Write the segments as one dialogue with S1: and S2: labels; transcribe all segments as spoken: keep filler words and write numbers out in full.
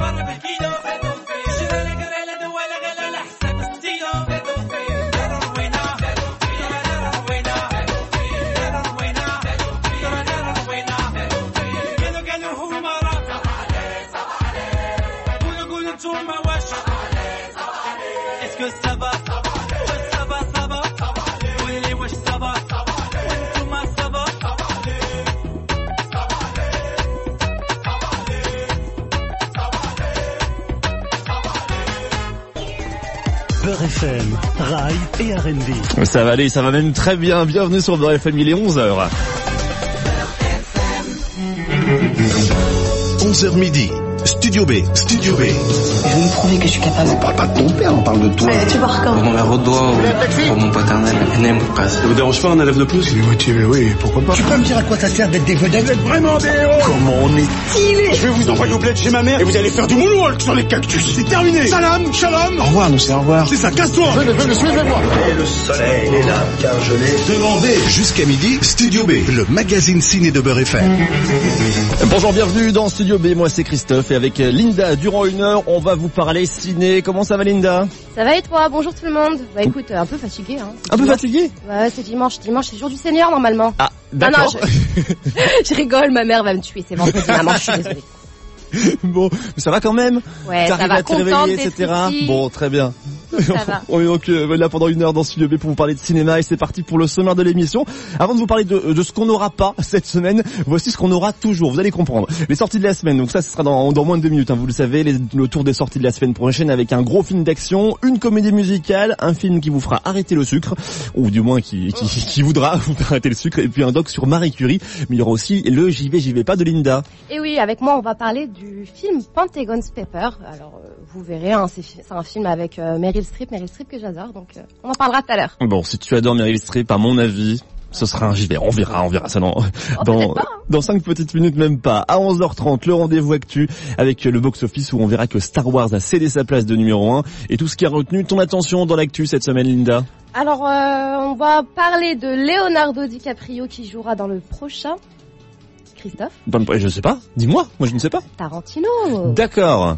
S1: Beurre F M, Rail et R and B.
S2: Ça va aller, ça va même très bien. Bienvenue sur Beurre F M, il est onze heures.
S3: onze heures midi. Studio B, Studio B.
S4: Je vais lui prouver que je suis capable.
S3: On parle pas de ton père, on parle de toi.
S4: Ouais, tu pars quand?
S5: Pour mon mère au doigt, pour mon paternel, Neem Kras.
S3: Ça vous dérange pas un élève de plus?
S6: Il est motivé, oui, pourquoi pas.
S7: Tu peux me dire à quoi ça sert d'être des vedettes?
S6: Vous êtes vraiment des héros.
S7: Comment on est stylé.
S6: Je vais vous envoyer au bled chez ma mère et vous allez faire du moonwalk sur les cactus. C'est terminé. Salam, shalom.
S3: Au revoir, nous c'est au revoir.
S6: C'est ça, casse-toi.
S7: Venez, venez, suivez-moi.
S6: Et le soleil est là, car je l'ai demandé.
S3: Jusqu'à midi, Studio B, le magazine ciné de Beurre F M.
S2: Bonjour, bienvenue dans Studio B, moi c'est Christophe et avec Linda, durant une heure, on va vous parler ciné. Comment ça va Linda?
S8: Ça va et toi? Bonjour tout le monde. Bah écoute, un peu fatigué hein.
S2: Un peu fatigué?
S8: Ouais, c'est dimanche, dimanche c'est jour du Seigneur normalement.
S2: Ah, d'accord.
S8: Non, non, je... je rigole, ma mère va me tuer, c'est vendredi maman, je suis désolée.
S2: Bon, mais ça va quand même?
S8: Ouais, ça va,
S2: à te réveiller, et cetera.
S8: Ici.
S2: Bon, très bien.
S8: Ça va.
S2: On est donc euh, là pendant une heure dans Studio B pour vous parler de cinéma et c'est parti pour le sommaire de l'émission. Avant de vous parler de, de ce qu'on n'aura pas cette semaine, voici ce qu'on aura toujours. Vous allez comprendre. Les sorties de la semaine, donc ça ce sera dans, dans moins de deux minutes, hein, vous le savez, les, le tour des sorties de la semaine prochaine avec un gros film d'action, une comédie musicale, un film qui vous fera arrêter le sucre, ou du moins qui, qui, qui voudra vous faire arrêter le sucre, et puis un doc sur Marie Curie, mais il y aura aussi le J'y vais, j'y vais pas de Linda.
S8: Et oui, avec moi on va parler du film Pentagon's Paper. Alors euh, vous verrez, hein, c'est, c'est un film avec euh, Meryl Streep, Meryl Streep que j'adore, donc euh, on en parlera tout à l'heure.
S2: Bon, si tu adores Meryl Streep, à mon avis, ce sera un j'y vais. On verra, on verra ça dans,
S8: oh,
S2: dans,
S8: pas, hein.
S2: dans cinq petites minutes, même pas. À onze heures trente, le rendez-vous actu avec le box-office où on verra que Star Wars a cédé sa place de numéro un et tout ce qui a retenu ton attention dans l'actu cette semaine, Linda.
S8: Alors, euh, on va parler de Leonardo DiCaprio qui jouera dans le prochain. Christophe?
S2: Bon, je sais pas. Dis-moi. Moi, je ne sais pas.
S8: Tarantino.
S2: D'accord.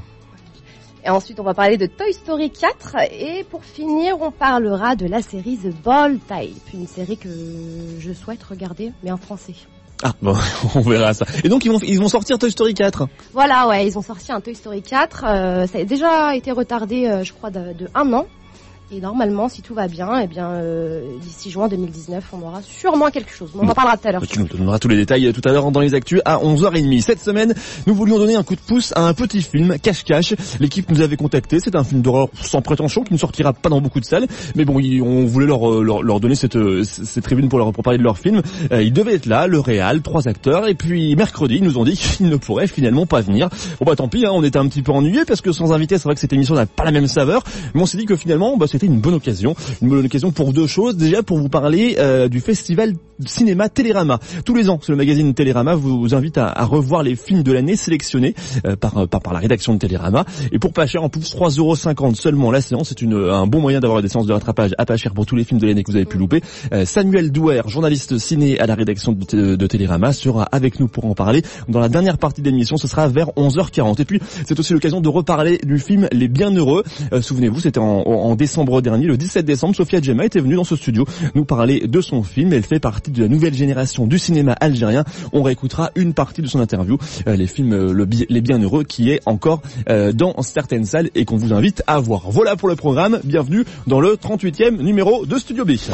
S8: Et ensuite, on va parler de Toy Story quatre. Et pour finir, on parlera de la série The Bold Type. Une série que je souhaite regarder, mais en français.
S2: Ah, bon, on verra ça. Et donc, ils vont, ils vont sortir Toy Story quatre.
S8: Voilà, ouais, ils ont sorti un Toy Story quatre. Euh, ça a déjà été retardé, euh, je crois, de, de un an. Et normalement, si tout va bien, eh bien, euh, d'ici juin deux mille dix-neuf, on aura sûrement quelque chose. Mais on en parlera tout à l'heure.
S2: Tu nous donneras tous les détails tout à l'heure dans les actus à onze heures trente. Cette semaine, nous voulions donner un coup de pouce à un petit film, Cache-Cache. L'équipe nous avait contacté. C'est un film d'horreur sans prétention qui ne sortira pas dans beaucoup de salles. Mais bon, on voulait leur, leur, leur donner cette, cette tribune pour leur pour parler de leur film. Ils devaient être là, le réal, trois acteurs. Et puis, mercredi, ils nous ont dit qu'ils ne pourraient finalement pas venir. Bon bah tant pis, hein, on était un petit peu ennuyés parce que sans invité, c'est vrai que cette émission n'a pas la même saveur. Mais on s'est dit que finalement, bah, c'était une bonne occasion. Une bonne occasion pour deux choses. Déjà, pour vous parler euh, du festival cinéma Télérama. Tous les ans, le magazine Télérama vous, vous invite à, à revoir les films de l'année sélectionnés euh, par, par, par la rédaction de Télérama. Et pour pas cher, en plus trois euros cinquante seulement la séance. C'est une, un bon moyen d'avoir des séances de rattrapage à pas cher pour tous les films de l'année que vous avez pu louper. Euh, Samuel Douer, journaliste ciné à la rédaction de, de Télérama, sera avec nous pour en parler. Dans la dernière partie de l'émission, ce sera vers onze heures quarante. Et puis, c'est aussi l'occasion de reparler du film Les Bienheureux. Euh, souvenez-vous, c'était en, en décembre dernier, le dix-sept décembre, Sophia Djema était venue dans ce studio nous parler de son film. Elle fait partie de la nouvelle génération du cinéma algérien. On réécoutera une partie de son interview, euh, les films euh, le, Les Bienheureux, qui est encore euh, dans certaines salles et qu'on vous invite à voir. Voilà pour le programme. Bienvenue dans le trente-huitième numéro de Studio B.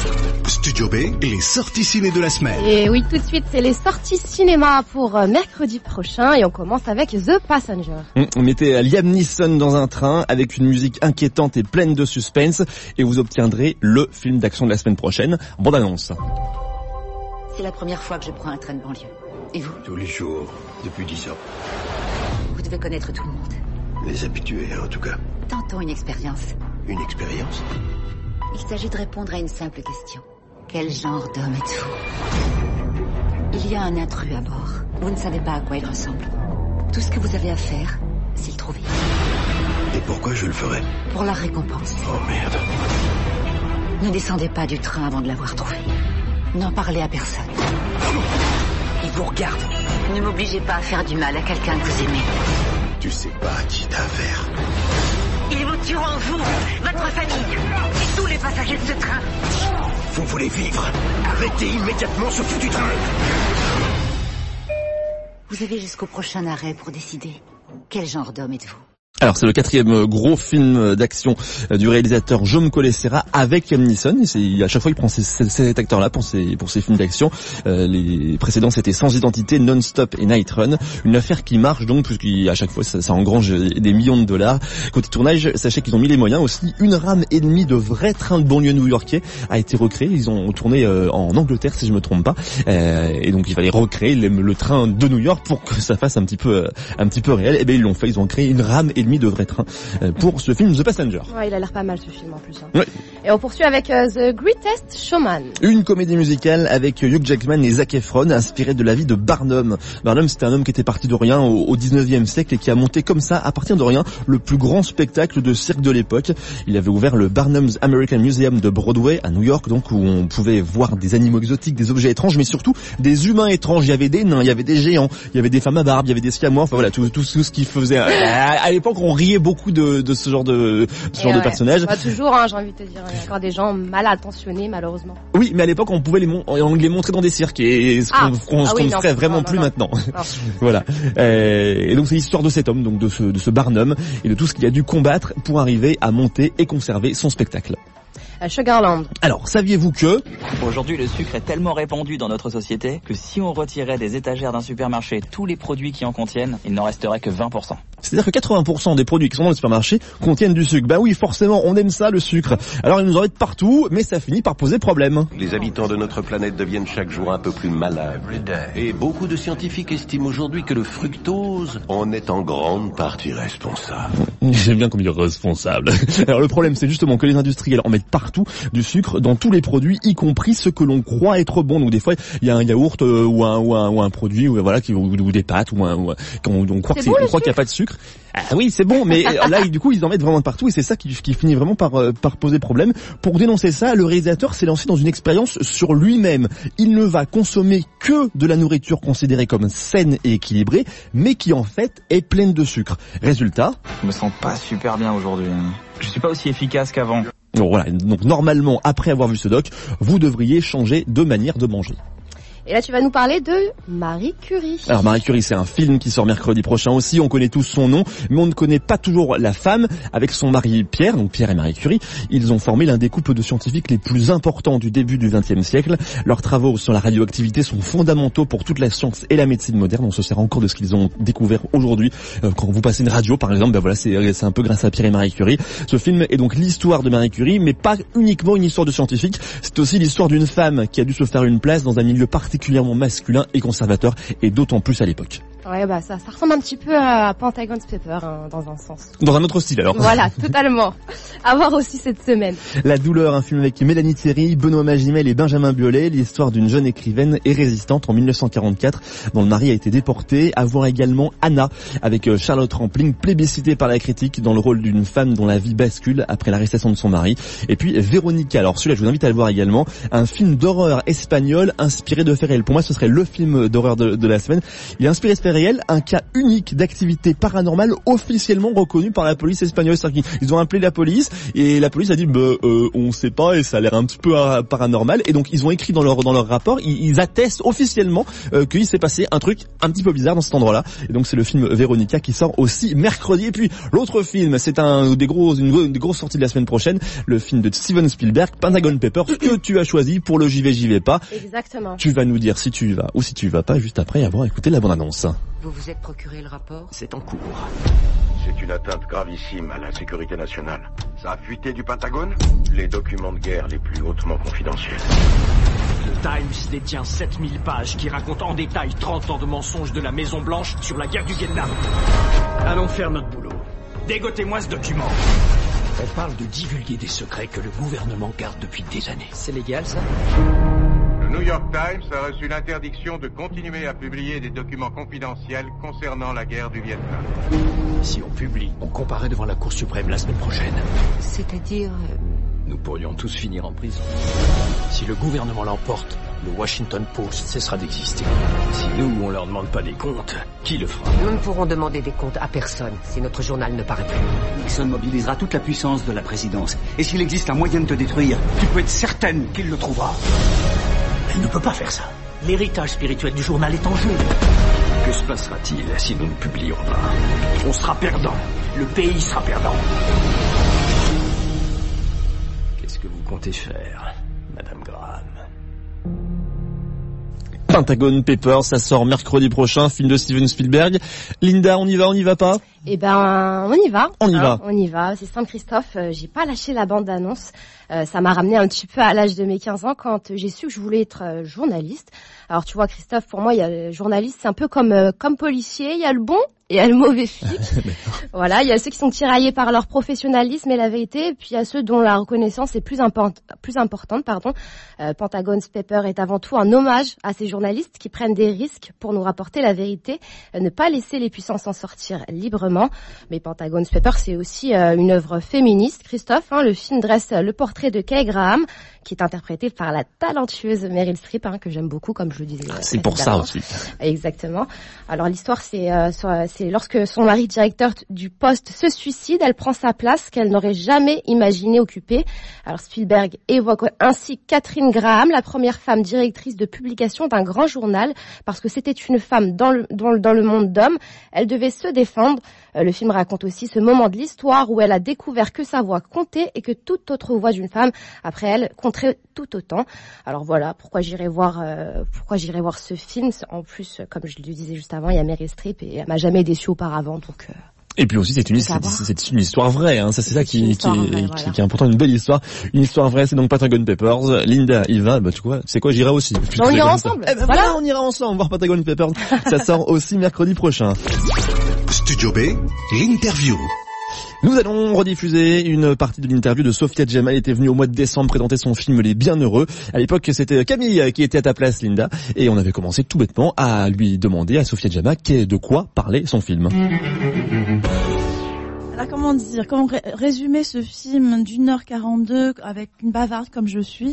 S3: Studio B, les sorties ciné de la semaine.
S8: Et oui, tout de suite, c'est les sorties cinéma pour euh, mercredi prochain et on commence avec The Passenger.
S2: On mettait Liam Neeson dans un train avec une musique inquiétante et pleine de suspense et vous obtiendrez le film d'action de la semaine prochaine. Bande annonce.
S4: C'est la première fois que je prends un train de banlieue. Et vous?
S6: Tous les jours, depuis dix ans.
S4: Vous devez connaître tout le monde.
S6: Les habitués, en tout cas.
S4: Tentons une expérience.
S6: Une expérience?
S4: Il s'agit de répondre à une simple question. Quel genre d'homme êtes-vous? Il y a un intrus à bord. Vous ne savez pas à quoi il ressemble. Tout ce que vous avez à faire, c'est le trouver.
S6: Et pourquoi je le ferais?
S4: Pour la récompense.
S6: Oh merde.
S4: Ne descendez pas du train avant de l'avoir trouvé. N'en parlez à personne. Il vous regarde. Ne m'obligez pas à faire du mal à quelqu'un que vous aimez.
S6: Tu
S3: sais pas à qui t'as affaire.
S9: Ils vous tueront, vous, votre famille, et tous les passagers de ce train.
S6: Vous voulez vivre? Arrêtez immédiatement ce foutu train.
S4: Vous avez jusqu'au prochain arrêt pour décider. Quel genre d'homme êtes-vous?
S2: Alors c'est le quatrième gros film d'action du réalisateur Jaume Collet-Serra avec Liam Neeson. Et c'est, à chaque fois il prend ces, ces, cet acteur-là pour ses, pour ses films d'action. Euh, les précédents c'était Sans Identité, Non-Stop et Night Run. Une affaire qui marche donc puisqu'à chaque fois ça, ça engrange des millions de dollars. Côté tournage, sachez qu'ils ont mis les moyens aussi. Une rame et demie de vrais trains de banlieue new-yorkais a été recréée. Ils ont tourné euh, en Angleterre si je me trompe pas. Euh, et donc il fallait recréer le, le train de New York pour que ça fasse un petit peu, euh, un petit peu réel. Et bien ils l'ont fait. Ils ont créé une rame et demie de vrais trains pour ce film The Passenger.
S8: Ouais, il a l'air pas mal ce film en plus. Hein.
S2: Ouais.
S8: Et on poursuit avec uh, The Greatest Showman.
S2: Une comédie musicale avec Hugh Jackman et Zac Efron, inspirée de la vie de Barnum. Barnum, c'était un homme qui était parti de rien au, au dix-neuvième siècle et qui a monté comme ça, à partir de rien, le plus grand spectacle de cirque de l'époque. Il avait ouvert le Barnum's American Museum de Broadway à New York, donc où on pouvait voir des animaux exotiques, des objets étranges, mais surtout des humains étranges. Il y avait des nains, il y avait des géants, il y avait des femmes à barbe, il y avait des siamois, enfin voilà, tout, tout, tout ce qui faisait. À, à l'époque, on riait beaucoup de, de ce genre de ce genre
S8: ouais,
S2: de personnages.
S8: Bah, toujours, hein, j'ai envie de te dire, il y a encore des gens mal intentionnés malheureusement.
S2: Oui, mais à l'époque on pouvait les, mon- on les montrer dans des cirques et ce
S8: ah.
S2: qu'on, qu'on,
S8: ah
S2: ce
S8: oui,
S2: qu'on
S8: non,
S2: ne ferait
S8: non,
S2: vraiment
S8: non,
S2: plus
S8: non,
S2: maintenant.
S8: Non.
S2: Voilà. Euh, et donc c'est l'histoire de cet homme, donc de ce, de ce Barnum et de tout ce qu'il a dû combattre pour arriver à monter et conserver son spectacle.
S8: Sugarland.
S2: Alors, saviez-vous que...
S10: Aujourd'hui, le sucre est tellement répandu dans notre société que si on retirait des étagères d'un supermarché tous les produits qui en contiennent, il n'en resterait que vingt pour cent.
S2: C'est-à-dire que quatre-vingts pour cent des produits qui sont dans le supermarché contiennent du sucre. Bah oui, forcément, on aime ça, le sucre. Alors, il nous en met partout, mais ça finit par poser problème.
S3: Les habitants de notre planète deviennent chaque jour un peu plus malades. Et beaucoup de scientifiques estiment aujourd'hui que le fructose en est en grande partie responsable.
S2: J'aime bien comme dire responsable. Alors, le problème, c'est justement que les industriels en mettent partout du sucre dans tous les produits, y compris ceux que l'on croit être bons. Donc des fois, il y a un yaourt euh, ou, un, ou, un, ou un produit ou voilà qui ou, ou des pâtes ou un ou, quand on, on croit, que c'est, on croit qu'il n'y a pas de sucre. Ah oui, c'est bon, mais là, du coup, ils en mettent vraiment de partout et c'est ça qui, qui finit vraiment par, euh, par poser problème. Pour dénoncer ça, le réalisateur s'est lancé dans une expérience sur lui-même. Il ne va consommer que de la nourriture considérée comme saine et équilibrée, mais qui en fait est pleine de sucre. Résultat,
S10: je me sens pas super bien aujourd'hui. Je suis pas aussi efficace qu'avant.
S2: Donc voilà, donc normalement, après avoir vu ce doc, vous devriez changer de manière de manger.
S8: Et là, tu vas nous parler de Marie Curie.
S2: Alors Marie Curie, c'est un film qui sort mercredi prochain aussi. On connaît tous son nom, mais on ne connaît pas toujours la femme. Avec son mari Pierre, donc Pierre et Marie Curie, ils ont formé l'un des couples de scientifiques les plus importants du début du vingtième siècle. Leurs travaux sur la radioactivité sont fondamentaux pour toute la science et la médecine moderne. On se sert encore de ce qu'ils ont découvert aujourd'hui. Euh, quand vous passez une radio, par exemple, ben voilà, c'est, c'est un peu grâce à Pierre et Marie Curie. Ce film est donc l'histoire de Marie Curie, mais pas uniquement une histoire de scientifique. C'est aussi l'histoire d'une femme qui a dû se faire une place dans un milieu particulier particulièrement masculin et conservateur, et d'autant plus à l'époque.
S8: Ouais, bah ça, ça ressemble un petit peu à Pentagon's Paper, hein, dans un sens.
S2: Dans un autre style alors.
S8: Voilà, totalement. À voir aussi cette semaine.
S2: La douleur, un film avec Mélanie Thierry, Benoît Magimel et Benjamin Biolay, l'histoire d'une jeune écrivaine et résistante en dix-neuf cent quarante-quatre, dont le mari a été déporté. À voir également Anna, avec Charlotte Rampling, plébiscitée par la critique dans le rôle d'une femme dont la vie bascule après l'arrestation de son mari. Et puis Véronica, alors celui-là je vous invite à le voir également, un film d'horreur espagnol inspiré de faits réels. Pour moi ce serait le film d'horreur de, de la semaine. Il est inspiré de faits réel, un cas unique d'activité paranormale officiellement reconnu par la police espagnole. C'est-à-dire qu'ils ont appelé la police et la police a dit bah, euh, on sait pas et ça a l'air un petit peu euh, paranormal, et donc ils ont écrit dans leur dans leur rapport, ils, ils attestent officiellement euh, qu'il s'est passé un truc un petit peu bizarre dans cet endroit-là. Et donc c'est le film Véronica qui sort aussi mercredi. Et puis l'autre film, c'est un des gros une, une des grosses sorties de la semaine prochaine, le film de Steven Spielberg, Pentagon Papers, que tu as choisi pour le J'y vais j'y vais pas.
S8: Exactement.
S2: Tu vas nous dire si tu y vas ou si tu y vas pas juste après avoir écouté la bande-annonce.
S9: Vous vous êtes procuré le rapport ?
S6: C'est en cours. C'est une atteinte gravissime à la sécurité nationale. Ça a fuité du Pentagone ? Les documents de guerre les plus hautement confidentiels.
S11: Le Times détient sept mille pages qui racontent en détail trente ans de mensonges de la Maison Blanche sur la guerre du Vietnam. Allons faire notre boulot. Dégotez-moi ce document. On parle de divulguer des secrets que le gouvernement garde depuis des années.
S10: C'est légal, ça ?
S12: Le New York Times a reçu l'interdiction de continuer à publier des documents confidentiels concernant la guerre du Vietnam.
S11: Si on publie, on comparaît devant la Cour suprême la semaine prochaine.
S9: C'est-à-dire... Euh...
S11: Nous pourrions tous finir en prison. Si le gouvernement l'emporte, le Washington Post cessera d'exister. Si nous, on leur demande pas des comptes, qui le fera?
S13: Nous ne pourrons demander des comptes à personne si notre journal ne paraît plus.
S14: Nixon mobilisera toute la puissance de la présidence. Et s'il existe un moyen de te détruire, tu peux être certaine qu'il le trouvera.
S11: Elle ne peut pas faire ça. L'héritage spirituel du journal est en jeu. Que se passera-t-il si nous ne publions pas? On sera perdant. Le pays sera perdant. Qu'est-ce que vous comptez faire, Madame Graham?
S2: Pentagon Papers, ça sort mercredi prochain, film de Steven Spielberg. Linda, on y va, on y va pas?
S8: Eh ben, on y va.
S2: On y
S8: hein,
S2: va.
S8: On y va. C'est simple, Christophe. Euh, j'ai pas lâché la bande d'annonce. Euh, ça m'a ramené un petit peu à l'âge de mes quinze ans quand j'ai su que je voulais être euh, journaliste. Alors, tu vois, Christophe, pour moi, il y a le journaliste, c'est un peu comme euh, comme policier. Il y a le bon et il y a le mauvais flic. Voilà, il y a ceux qui sont tiraillés par leur professionnalisme et la vérité, et puis il y a ceux dont la reconnaissance est plus, import- plus importante. Pardon. Euh, Pentagon's Papers est avant tout un hommage à ces journalistes qui prennent des risques pour nous rapporter la vérité, euh, ne pas laisser les puissants s'en sortir librement. Mais Pentagon's Papers, c'est aussi euh, une œuvre féministe. Christophe, hein, le film dresse le portrait de Kay Graham, qui est interprétée par la talentueuse Meryl Streep, hein, que j'aime beaucoup, comme je le disais.
S2: Ah, c'est pour ça aussi.
S8: Exactement. Alors l'histoire, c'est, euh, c'est lorsque son mari directeur du poste se suicide, elle prend sa place qu'elle n'aurait jamais imaginé occuper. Alors Spielberg évoque ainsi Catherine Graham, la première femme directrice de publication d'un grand journal, parce que c'était une femme dans le, dans, dans le monde d'hommes. Elle devait se défendre. Euh, le film raconte aussi ce moment de l'histoire où elle a découvert que sa voix comptait et que toute autre voix d'une femme après elle compterait tout autant. Alors voilà pourquoi j'irai voir, euh, pourquoi j'irai voir ce film. En plus, comme je le disais juste avant, il y a Meryl Streep et elle m'a jamais déçue auparavant, donc. Euh...
S2: Et puis aussi, c'est une, c'est, c'est une histoire vraie, hein. Ça, c'est, c'est ça qui, qui, vraie, qui, voilà. qui est important, une belle histoire. Une histoire vraie, c'est donc Pentagon Papers. Linda, il va, bah, tu vois, c'est quoi, j'irai aussi.
S8: On ira ensemble.
S2: Eh ben, voilà. voilà, on ira ensemble voir Pentagon Papers. Ça sort aussi mercredi prochain.
S1: Studio B, l'interview.
S2: Nous allons rediffuser une partie de l'interview de Sophia Djama. Elle était venue au mois de décembre présenter son film Les Bienheureux. À l'époque, c'était Camille qui était à ta place, Linda. Et on avait commencé tout bêtement à lui demander à Sophia Djama de quoi parlait son film.
S15: Alors comment dire, comment ré- résumer ce film d'une heure quarante-deux avec une bavarde comme je suis.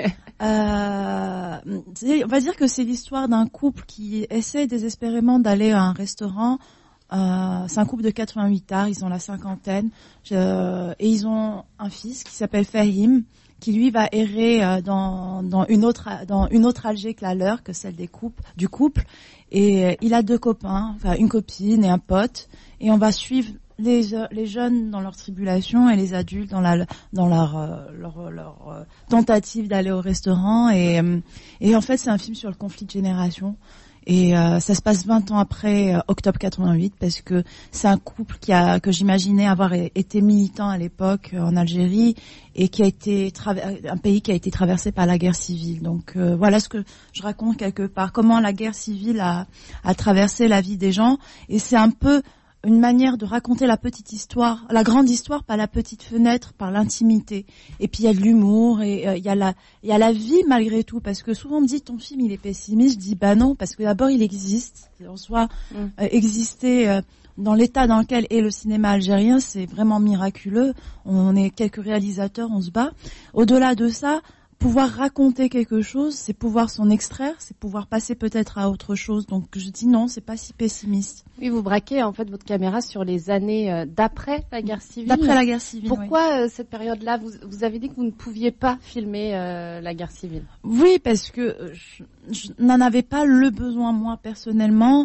S15: euh, On va dire que c'est l'histoire d'un couple qui essaie désespérément d'aller à un restaurant. Euh, c'est un couple de quatre-vingt-huit ans, ils ont la cinquantaine, euh, et ils ont un fils qui s'appelle Fahim, qui lui va errer euh, dans, dans une autre dans une autre Alger que la leur, que celle des couples, du couple, et euh, il a deux copains, enfin une copine et un pote, et on va suivre les les jeunes dans leur tribulation et les adultes dans la dans leur euh, leur, leur euh, tentative d'aller au restaurant, et euh, et en fait c'est un film sur le conflit de génération. Et euh, ça se passe vingt ans après euh, octobre quatre-vingt-huit, parce que c'est un couple qui a que j'imaginais avoir été militant à l'époque euh, en Algérie, et qui a été traver- un pays qui a été traversé par la guerre civile. Donc euh, voilà ce que je raconte quelque part, comment la guerre civile a, a traversé la vie des gens, et c'est un peu une manière de raconter la petite histoire, la grande histoire par la petite fenêtre, par l'intimité. Et puis il y a de l'humour, et il euh, y a la il y a la vie malgré tout, parce que souvent on me dit ton film il est pessimiste, je dis bah non, parce que d'abord il existe, en soi mm. euh, exister euh, dans l'état dans lequel est le cinéma algérien, c'est vraiment miraculeux. On est quelques réalisateurs, on se bat. Au-delà de ça, pouvoir raconter quelque chose, c'est pouvoir s'en extraire, c'est pouvoir passer peut-être à autre chose. Donc je dis non, c'est pas si pessimiste.
S16: Oui, vous braquez en fait votre caméra sur les années euh, d'après la guerre civile.
S15: D'après la guerre civile.
S16: Pourquoi
S15: oui.
S16: euh, cette période-là, vous, vous avez dit que vous ne pouviez pas filmer euh, la guerre civile?
S15: Oui, parce que je, je n'en avais pas le besoin moi personnellement.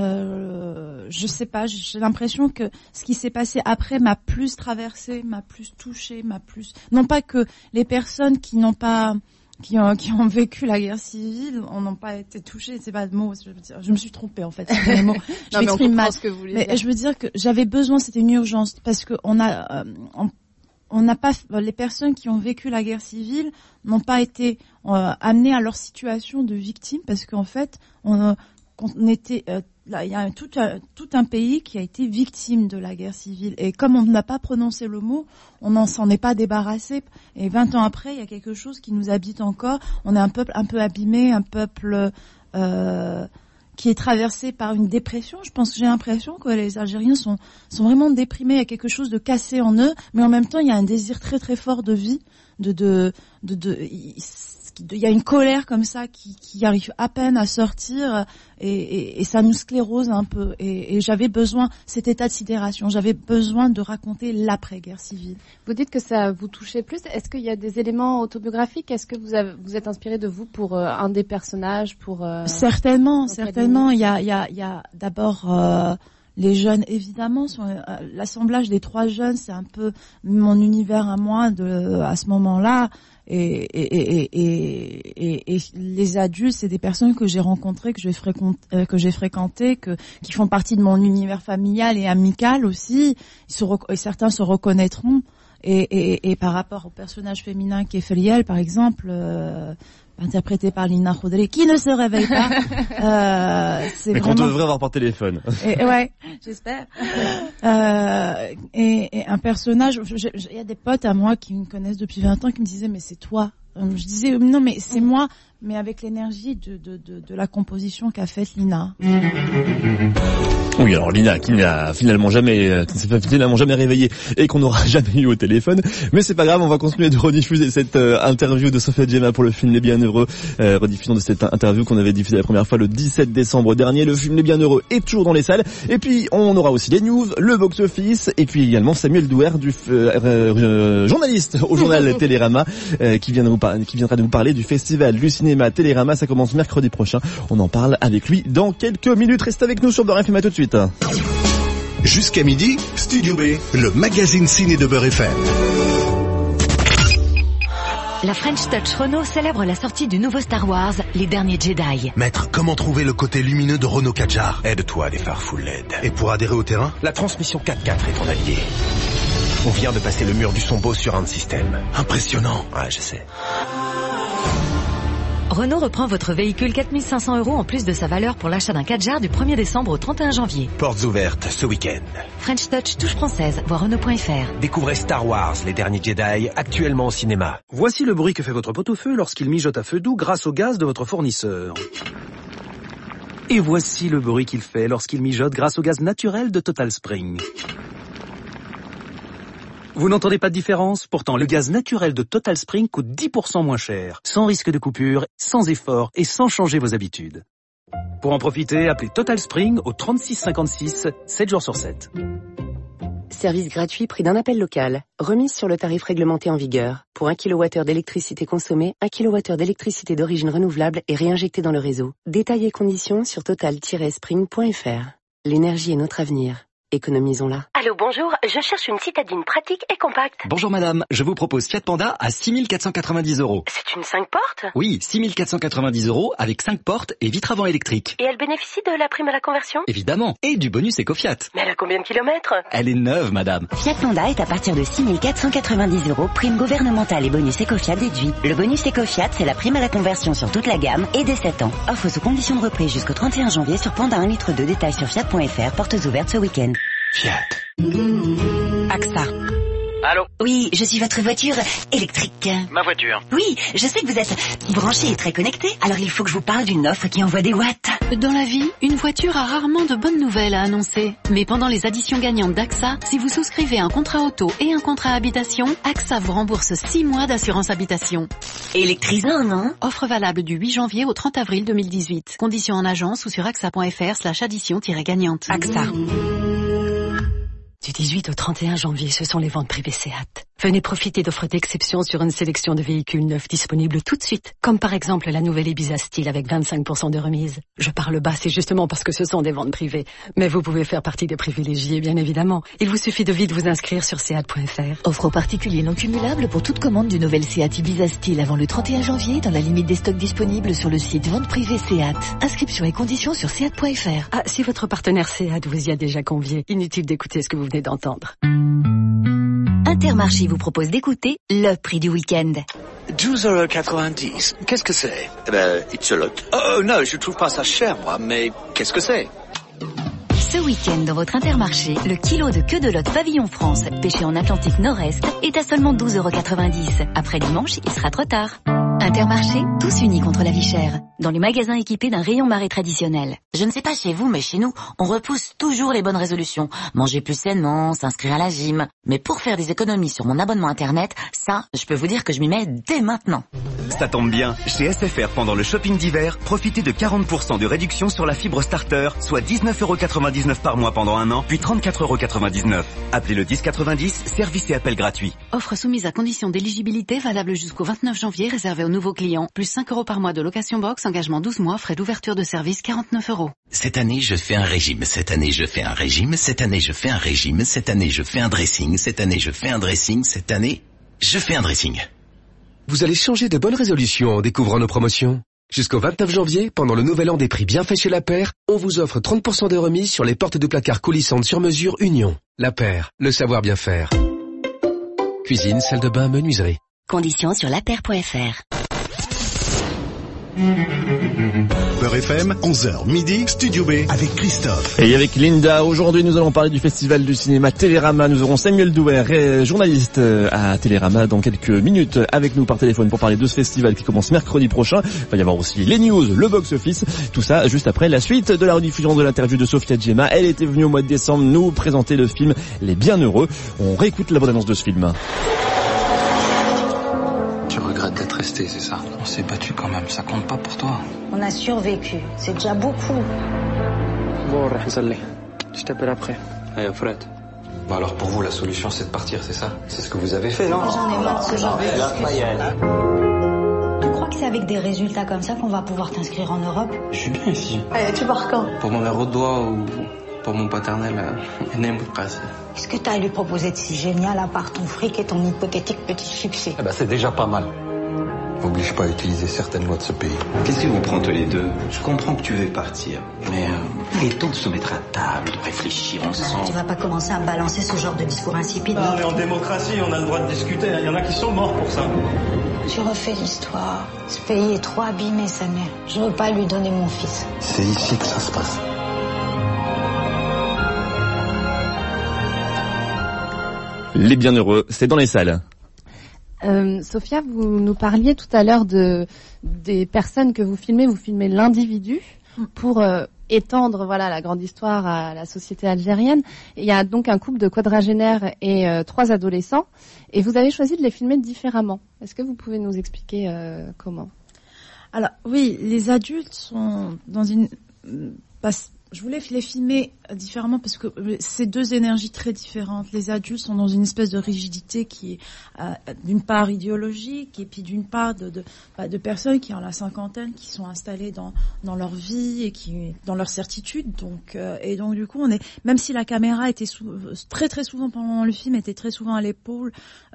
S15: Euh, je sais pas, j'ai l'impression que ce qui s'est passé après m'a plus traversé, m'a plus touché, m'a plus. Non pas que les personnes qui n'ont pas, qui ont, qui ont vécu la guerre civile, n'ont pas été touchées. C'est pas le mot. Je veux dire, je me suis trompée en fait. C'est le mot. Je
S16: non,
S15: m'exprime mal.
S16: Ce que vous voulez
S15: mais
S16: dire.
S15: Je veux dire que j'avais besoin, c'était une urgence, parce que on a, euh, on, on n'a pas, les personnes qui ont vécu la guerre civile n'ont pas été euh, amenées à leur situation de victime, parce qu'en fait, on, on était euh, là, il y a tout un, tout un pays qui a été victime de la guerre civile. Et comme on n'a pas prononcé le mot, on n'en s'en est pas débarrassé. Et vingt ans après, il y a quelque chose qui nous habite encore. On est un peuple un peu abîmé, un peuple euh, qui est traversé par une dépression. Je pense que j'ai l'impression que les Algériens sont, sont vraiment déprimés. Il y a quelque chose de cassé en eux. Mais en même temps, il y a un désir très très fort de vie. de, de, de, de, il y a une colère comme ça qui, qui arrive à peine à sortir et, et, et ça nous sclérose un peu. Et, et j'avais besoin, cet état de sidération, j'avais besoin de raconter l'après-guerre civile.
S16: Vous dites que ça vous touchait plus. Est-ce qu'il y a des éléments autobiographiques? Est-ce que vous avez, vous êtes inspiré de vous pour euh, un des personnages, pour euh,
S15: certainement, certainement. Il y a, il y a, il y a d'abord euh, les jeunes, évidemment. Sont, euh, l'assemblage des trois jeunes, c'est un peu mon univers à moi de à ce moment-là. Et, et, et, et, et, et les adultes, c'est des personnes que j'ai rencontrées, que j'ai fréquentées, euh, que j'ai fréquentées, que qui font partie de mon univers familial et amical aussi. Ils se rec- et certains se reconnaîtront. Et, et, et par rapport au personnage féminin qui est Friel, par exemple, euh, interprété par Lina Khodri, qui ne se réveille pas. euh, c'est
S2: Mais
S15: vraiment...
S2: qu'on devrait avoir par téléphone.
S15: Et, ouais, j'espère. Euh, et, et un personnage, il y a des potes à moi qui me connaissent depuis vingt ans qui me disaient mais c'est toi. Je disais non mais c'est moi, mais avec l'énergie de, de, de, de la composition qu'a faite Lina.
S2: Oui, alors Lina qui n'a finalement jamais, euh, qui ne s'est pas finalement jamais réveillée et qu'on n'aura jamais eu au téléphone. Mais c'est pas grave, on va continuer de rediffuser cette euh, interview de Sophia Djema pour le film Les Bienheureux. Euh, rediffusion de cette interview qu'on avait diffusée la première fois le dix-sept décembre dernier. Le film Les Bienheureux est toujours dans les salles. Et puis on aura aussi les news, le box-office et puis également Samuel Douer, du euh, euh, journaliste au journal Télérama, euh, qui vient de vous par- qui viendra de vous parler du festival du cinéma Télérama. Ça commence mercredi prochain. On en parle avec lui dans quelques minutes. Reste avec nous sur Beurre F M, à tout de suite.
S17: Jusqu'à midi, Studio B, le magazine ciné de Beurre F M.
S18: La French Touch Renault célèbre la sortie du nouveau Star Wars, Les Derniers Jedi.
S17: Maître, comment trouver le côté lumineux de Renault Kadjar?
S19: Aide-toi des phares full L E D.
S17: Et pour adhérer au terrain?
S19: La transmission quatre quatre est ton allié. On vient de passer le mur du son beau sur un système.
S17: Impressionnant.
S19: Ouais, je sais.
S18: Renault reprend votre véhicule quatre mille cinq cents euros en plus de sa valeur pour l'achat d'un Kadjar du premier décembre au trente et un janvier.
S19: Portes ouvertes ce week-end.
S18: French Touch touche française, voir Renault point F R.
S19: Découvrez Star Wars, Les Derniers Jedi, actuellement au cinéma.
S20: Voici le bruit que fait votre pot-au-feu lorsqu'il mijote à feu doux grâce au gaz de votre fournisseur. Et voici le bruit qu'il fait lorsqu'il mijote grâce au gaz naturel de Total Spring. Vous n'entendez pas de différence? Pourtant, le gaz naturel de Total Spring coûte dix pour cent moins cher, sans risque de coupure, sans effort et sans changer vos habitudes. Pour en profiter, appelez Total Spring au trente-six cinquante-six, sept jours sur sept.
S21: Service gratuit prix d'un appel local. Remise sur le tarif réglementé en vigueur. Pour un kilowattheure d'électricité consommée, un kilowattheure d'électricité d'origine renouvelable est réinjecté dans le réseau. Détails et conditions sur total tiret spring point F R. L'énergie est notre avenir. Économisons-la.
S9: Allô, bonjour, je cherche une citadine pratique et compacte.
S22: Bonjour madame, je vous propose Fiat Panda à six mille quatre cent quatre-vingt-dix euros.
S9: C'est une cinq portes?
S22: Oui, six mille quatre cent quatre-vingt-dix euros avec cinq portes et vitre avant électrique.
S9: Et elle bénéficie de la prime à la conversion?
S22: Évidemment, et du bonus Ecofiat.
S9: Mais elle a combien de kilomètres?
S22: Elle est neuve madame.
S23: Fiat Panda est à partir de six mille quatre cent quatre-vingt-dix euros, prime gouvernementale et bonus Ecofiat déduit. Le bonus Ecofiat, c'est la prime à la conversion sur toute la gamme et dès sept ans. Offre sous condition de reprise jusqu'au trente et un janvier sur Panda un litre deux, détails sur fiat point F R, portes ouvertes ce week-end.
S19: Fiat.
S23: A X A.
S24: Allô?
S23: Oui, je suis votre voiture électrique.
S24: Ma voiture?
S23: Oui, je sais que vous êtes branché et très connecté, alors il faut que je vous parle d'une offre qui envoie des watts.
S25: Dans la vie, une voiture a rarement de bonnes nouvelles à annoncer. Mais pendant les additions gagnantes d'A X A, si vous souscrivez un contrat auto et un contrat habitation, A X A vous rembourse six mois d'assurance habitation.
S23: Électrisant, non?
S25: Offre valable du huit janvier au trente avril deux mille dix-huit. Conditions en agence ou sur axa point F R slash addition-gagnante.
S23: A X A.
S18: Du dix-huit au trente et un janvier, ce sont les ventes privées Seat. Venez profiter d'offres d'exception sur une sélection de véhicules neufs disponibles tout de suite. Comme par exemple la nouvelle Ibiza Style avec vingt-cinq pour cent de remise. Je parle bas, c'est justement parce que ce sont des ventes privées. Mais vous pouvez faire partie des privilégiés, bien évidemment. Il vous suffit de vite vous inscrire sur seat point F R. Offre aux particuliers non cumulable pour toute commande du nouvel Seat Ibiza Style avant le trente et un janvier dans la limite des stocks disponibles sur le site vente privée Seat. Inscription et conditions sur seat point F R.
S25: Ah, si votre partenaire Seat vous y a déjà convié, inutile d'écouter ce que vous venez d'entendre.
S18: Intermarché vous propose d'écouter le prix du week-end.
S26: douze euros quatre-vingt-dix. Qu'est-ce que c'est?
S27: Eh ben, it's a lot.
S26: Oh non, je trouve pas ça cher, moi, mais qu'est-ce que c'est?
S18: Ce week-end, dans votre Intermarché, le kilo de queue de lotte Pavillon France, pêché en Atlantique Nord-Est, est à seulement douze euros quatre-vingt-dix. Après dimanche, il sera trop tard.
S3: Intermarché, tous unis contre la vie chère. Dans les magasins équipés d'un rayon marée traditionnel.
S23: Je ne sais pas chez vous, mais chez nous, on repousse toujours les bonnes résolutions. Manger plus sainement, s'inscrire à la gym. Mais pour faire des économies sur mon abonnement internet, ça, je peux vous dire que je m'y mets dès maintenant.
S4: Ça tombe bien. Chez S F R, pendant le shopping d'hiver, profitez de quarante pour cent de réduction sur la fibre starter, soit dix-neuf euros quatre-vingt-dix-neuf par mois pendant un an, puis trente-quatre euros quatre-vingt-dix-neuf. Appelez le dix quatre-vingt-dix, service et appel gratuit.
S25: Offre soumise à condition d'éligibilité valable jusqu'au vingt-neuf janvier, réservée aux nouveaux clients. Plus cinq euros par mois de location box, engagement douze mois, frais d'ouverture de service quarante-neuf euros.
S5: Cette année, je fais un régime. Cette année, je fais un régime. Cette année, je fais un régime. Cette année, je fais un dressing. Cette année, je fais un dressing. Cette année, je fais un dressing.
S6: Vous allez changer de bonnes résolutions en découvrant nos promotions. Jusqu'au vingt-neuf janvier, pendant le nouvel an des prix bien faits chez La Paire, on vous offre trente pour cent de remise sur les portes de placard coulissantes sur mesure Union. La Paire, le savoir bien faire. Cuisine, salle de bain, menuiserie.
S23: Conditions sur lapaire point f r.
S17: Beurre F M, onze heures midi, Studio B avec Christophe.
S2: Et avec Linda, aujourd'hui nous allons parler du festival du cinéma Télérama. Nous aurons Samuel Douer, journaliste à Télérama, dans quelques minutes avec nous par téléphone pour parler de ce festival qui commence mercredi prochain. Il va y avoir aussi les news, le box-office, tout ça juste après la suite de la rediffusion de l'interview de Sophia Djema. Elle était venue au mois de décembre nous présenter le film Les Bienheureux. On réécoute la bande-annonce de ce film.
S7: Tu regrettes d'être resté, c'est ça? On s'est battu quand même, ça compte pas pour toi.
S24: On a survécu, c'est déjà beaucoup.
S7: Bon, je t'appelle après. Allez, Fred. Bon alors pour vous, la solution c'est de partir, c'est ça? C'est ce que vous avez fait, non?
S24: J'en ai marre de ce genre de discussion. Tu crois que c'est avec des résultats comme ça qu'on va pouvoir t'inscrire en Europe?
S7: Je suis bien ici.
S24: Allez, tu pars quand?
S7: Pour mon héros de doigt ou pour mon paternel,
S24: Qu'est-ce que t'as à lui proposer de si génial à part ton fric et ton hypothétique petit succès?
S7: Eh ben c'est déjà pas mal. M'oblige pas à utiliser certaines lois de ce pays.
S5: Qu'est-ce qui vous prend tous les deux? Je comprends que tu veux partir, mais euh, il est temps de se mettre à table, de réfléchir ensemble.
S24: Tu vas pas commencer à balancer ce genre de discours insipide.
S7: Ah, on est en démocratie, on a le droit de discuter. Il y en a qui sont morts pour ça.
S24: Tu refais l'histoire. Ce pays est trop abîmé, sa mère. Je veux pas lui donner mon fils.
S7: C'est ici que ça se passe.
S2: Les Bienheureux, c'est dans les salles.
S16: Euh, Sophia, vous nous parliez tout à l'heure de des personnes que vous filmez. Vous filmez l'individu pour euh, étendre voilà la grande histoire à la société algérienne. Et il y a donc un couple de quadragénaires et euh, trois adolescents, et vous avez choisi de les filmer différemment. Est-ce que vous pouvez nous expliquer euh, comment?
S15: Alors oui, les adultes sont dans une passe. Je voulais les filmer différemment parce que c'est deux énergies très différentes. Les adultes sont dans une espèce de rigidité qui est euh, d'une part idéologique et puis d'une part de, de, bah, de personnes qui ont la cinquantaine, qui sont installées dans, dans leur vie et qui dans leur certitude. Donc euh, et donc du coup on est, même si la caméra était sou, très très souvent pendant le film était très souvent à l'épaule,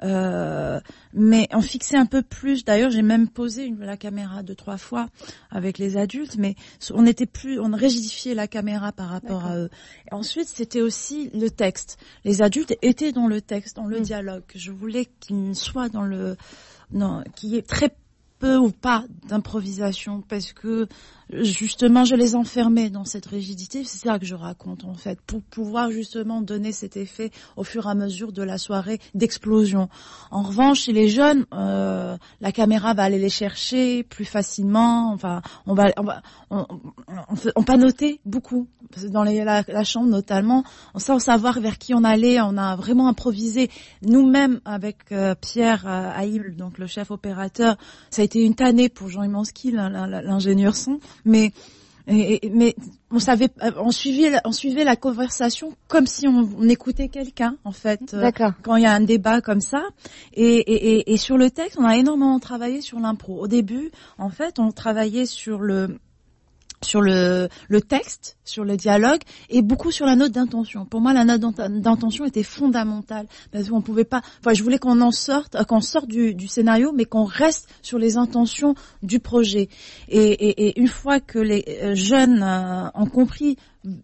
S15: euh, mais on fixait un peu plus. D'ailleurs j'ai même posé une, la caméra deux trois fois avec les adultes, mais on était plus, on rigidifiait la caméra par rapport D'accord. à eux. Et ensuite, c'était aussi le texte. Les adultes étaient dans le texte, dans le mmh. dialogue. Je voulais qu'ils soient dans le, non, qu'il y ait très peu ou pas d'improvisation, parce que justement, je les enfermais dans cette rigidité. C'est ça que je raconte en fait, pour pouvoir justement donner cet effet au fur et à mesure de la soirée d'explosion. En revanche, chez les jeunes, euh, la caméra va aller les chercher plus facilement. Enfin, on va, on va, on, on, on peut noter beaucoup dans les, la, la chambre notamment, sans savoir vers qui on allait. On a vraiment improvisé nous-mêmes avec euh, Pierre euh, Haïl, donc le chef opérateur. Ça a été une tannée pour Jean Imanski, l'ingénieur son. Mais, et, mais on savait, on suivait, on suivait la conversation comme si on, on écoutait quelqu'un, en fait.
S16: D'accord.
S15: Euh, quand il y a un débat comme ça. Et, et, et, et sur le texte, on a énormément travaillé sur l'impro. Au début, en fait, on travaillait sur le, sur le, le texte, sur le dialogue, et beaucoup sur la note d'intention. Pour moi, la note d'intention était fondamentale, parce qu'on pouvait pas, enfin, je voulais qu'on en sorte, qu'on sorte du, du scénario, mais qu'on reste sur les intentions du projet. Et, et, et une fois que les jeunes euh, ont compris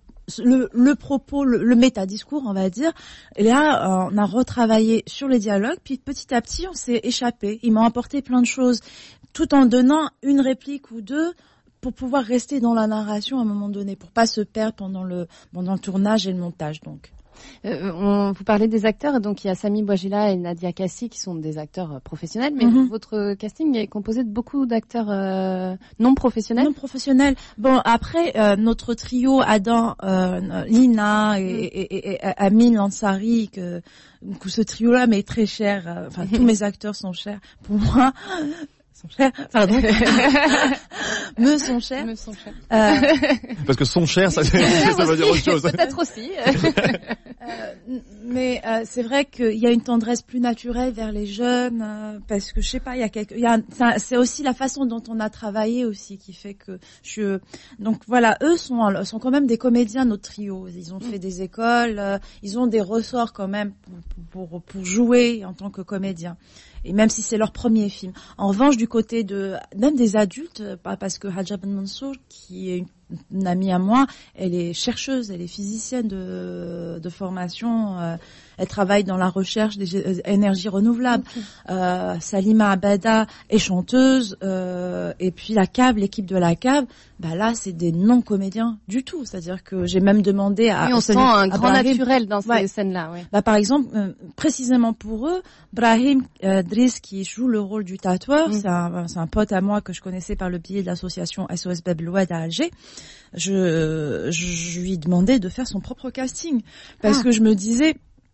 S15: le, le propos, le, le métadiscours, on va dire, et là, on a retravaillé sur les dialogues, puis petit à petit, on s'est échappé. Ils m'ont apporté plein de choses, tout en donnant une réplique ou deux, pour pouvoir rester dans la narration à un moment donné, pour pas se perdre pendant le pendant le tournage et le montage donc.
S16: Euh, on, vous parlez des acteurs, donc il y a Sami Bouajila et Nadia Kassi qui sont des acteurs euh, professionnels, mais
S15: Mm-hmm.
S16: votre casting est composé de beaucoup d'acteurs euh, non professionnels.
S15: Non professionnels. Bon, après, euh, notre trio, Adam, euh, Lina et,
S16: Mm.
S15: et, et, et Amine Lansari, que, que ce trio-là m'est très cher. euh, Enfin, tous mes acteurs sont chers pour moi. Sont chers, pardon. Me sont chers.
S16: Me sont chers.
S15: Euh,
S2: Parce que son cher, ça, ça veut dire autre chose.
S16: Peut-être aussi.
S15: Euh, mais euh, c'est vrai qu'il y a une tendresse plus naturelle vers les jeunes, euh, parce que je sais pas, il y a quelque, il y a, ça, c'est aussi la façon dont on a travaillé aussi qui fait que je, donc voilà, eux sont sont quand même des comédiens, notre trio. Ils ont fait des écoles, euh, ils ont des ressorts quand même pour, pour pour jouer en tant que comédiens. Et même si c'est leur premier film. En revanche, du côté de même des adultes, parce que Hadja Ben Mansour, qui est une, une amie à moi, elle est chercheuse, elle est physicienne de, de formation. Euh, elle travaille dans la recherche des énergies renouvelables. Okay. Euh, Salima Abada est chanteuse. Euh, et puis la C A B, l'équipe de la C A B, bah là, c'est des non-comédiens du tout. C'est-à-dire que j'ai même demandé à...
S16: Oui, on sent un grand Brahim, naturel dans ces
S15: ouais.
S16: scènes-là. Ouais.
S15: Bah, par exemple, euh, précisément pour eux, Brahim euh, Driss, qui joue le rôle du tatoueur, mm. c'est, un, c'est un pote à moi que je connaissais par le biais de l'association S O S Bab Loued à Alger. Je, je, je lui demandais de faire son propre casting. Parce ah. que je me disais...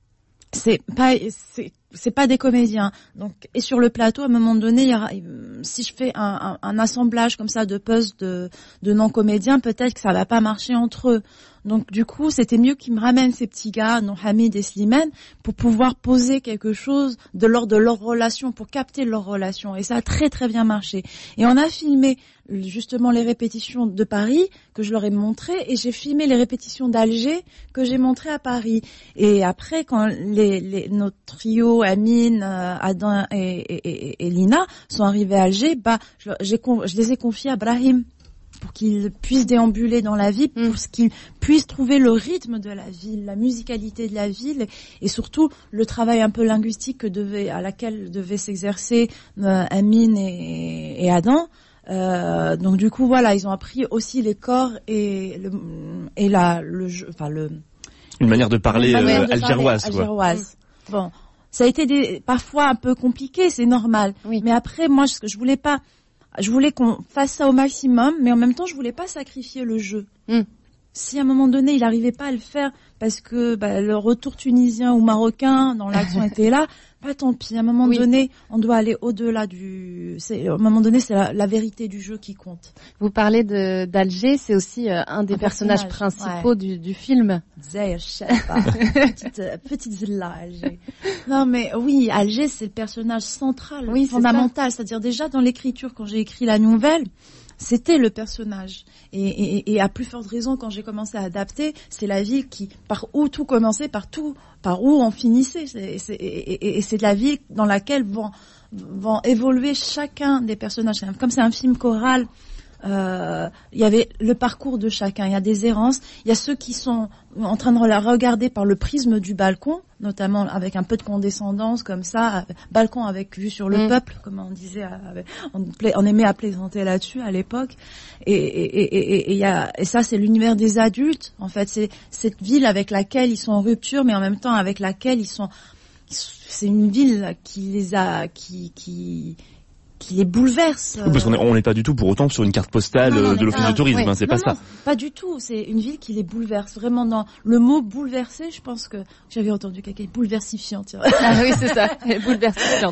S15: c'est pas c'est c'est pas des comédiens. Donc et sur le plateau à un moment donné, il y aura, si je fais un, un, un assemblage comme ça de postes de de non comédiens, peut-être que ça va pas marcher entre eux. Donc du coup, c'était mieux qu'ils me ramènent ces petits gars, non Hamid et Slimane, pour pouvoir poser quelque chose de l'ordre de leur relation, pour capter leur relation. Et ça a très très bien marché. Et on a filmé justement les répétitions de Paris que je leur ai montré, et j'ai filmé les répétitions d'Alger que j'ai montré à Paris. Et après, quand les, les notre trio Amine, euh, Adam et, et, et, et Lina sont arrivés à Alger, bah je, j'ai, je les ai confiés à Brahim, pour qu'ils puissent déambuler dans la ville, pour qu'ils puissent trouver le rythme de la ville, la musicalité de la ville, et surtout le travail un peu linguistique que devait, à laquelle devaient s'exercer euh, Amine et, et Adam. Euh, donc du coup voilà, ils ont appris aussi les corps et le et la le jeu, enfin le
S2: une manière de parler
S15: manière
S2: euh,
S15: de
S2: algéroise,
S15: parler algéroise. Quoi. Bon, ça a été des, parfois un peu compliqué, c'est normal. Oui. Mais après, moi, je, je voulais pas. Je voulais qu'on fasse ça au maximum, mais en même temps, je voulais pas sacrifier le jeu. Mm. Si à un moment donné, il n'arrivait pas à le faire parce que bah, le retour tunisien ou marocain dans l'action était là, bah tant pis. À un moment oui. donné, on doit aller au-delà du... C'est, à un moment donné, c'est la, la vérité du jeu qui compte.
S16: Vous parlez de, d'Alger, c'est aussi euh, un des un personnages personnage, principaux ouais. du, du film.
S15: Zay, je sais pas. petite, petite zilla, Alger. Non mais oui, Alger, c'est le personnage central, oui, fondamental. C'est C'est-à-dire déjà dans l'écriture, quand j'ai écrit la nouvelle, c'était le personnage. Et, et, et à plus forte raison, quand j'ai commencé à adapter, c'est la ville qui, par où tout commençait, par tout, par où on finissait. C'est, c'est, et, et, et c'est la ville dans laquelle vont, vont évoluer chacun des personnages. Comme c'est un film choral, euh, il y avait le parcours de chacun. Il y a des errances. Il y a ceux qui sont en train de la regarder par le prisme du balcon, notamment avec un peu de condescendance comme ça, balcon avec vue sur le mmh. peuple, comme on disait, on, on aimait à plaisanter là-dessus à l'époque. Et, et, et, et, et, y a, et ça, c'est l'univers des adultes. En fait, c'est cette ville avec laquelle ils sont en rupture, mais en même temps avec laquelle ils sont. C'est une ville qui les a, qui, qui qui les bouleverse.
S2: Oui, parce qu'on est, on n'est pas du tout pour autant sur une carte postale non, non, de l'office de tourisme, ouais. hein, c'est
S15: non,
S2: pas
S15: non,
S2: ça.
S15: Pas du tout, c'est une ville qui les bouleverse. Vraiment dans le mot bouleverser, je pense que j'avais entendu quelqu'un bouleversifiant.
S16: Ah oui, c'est ça, bouleversifiante.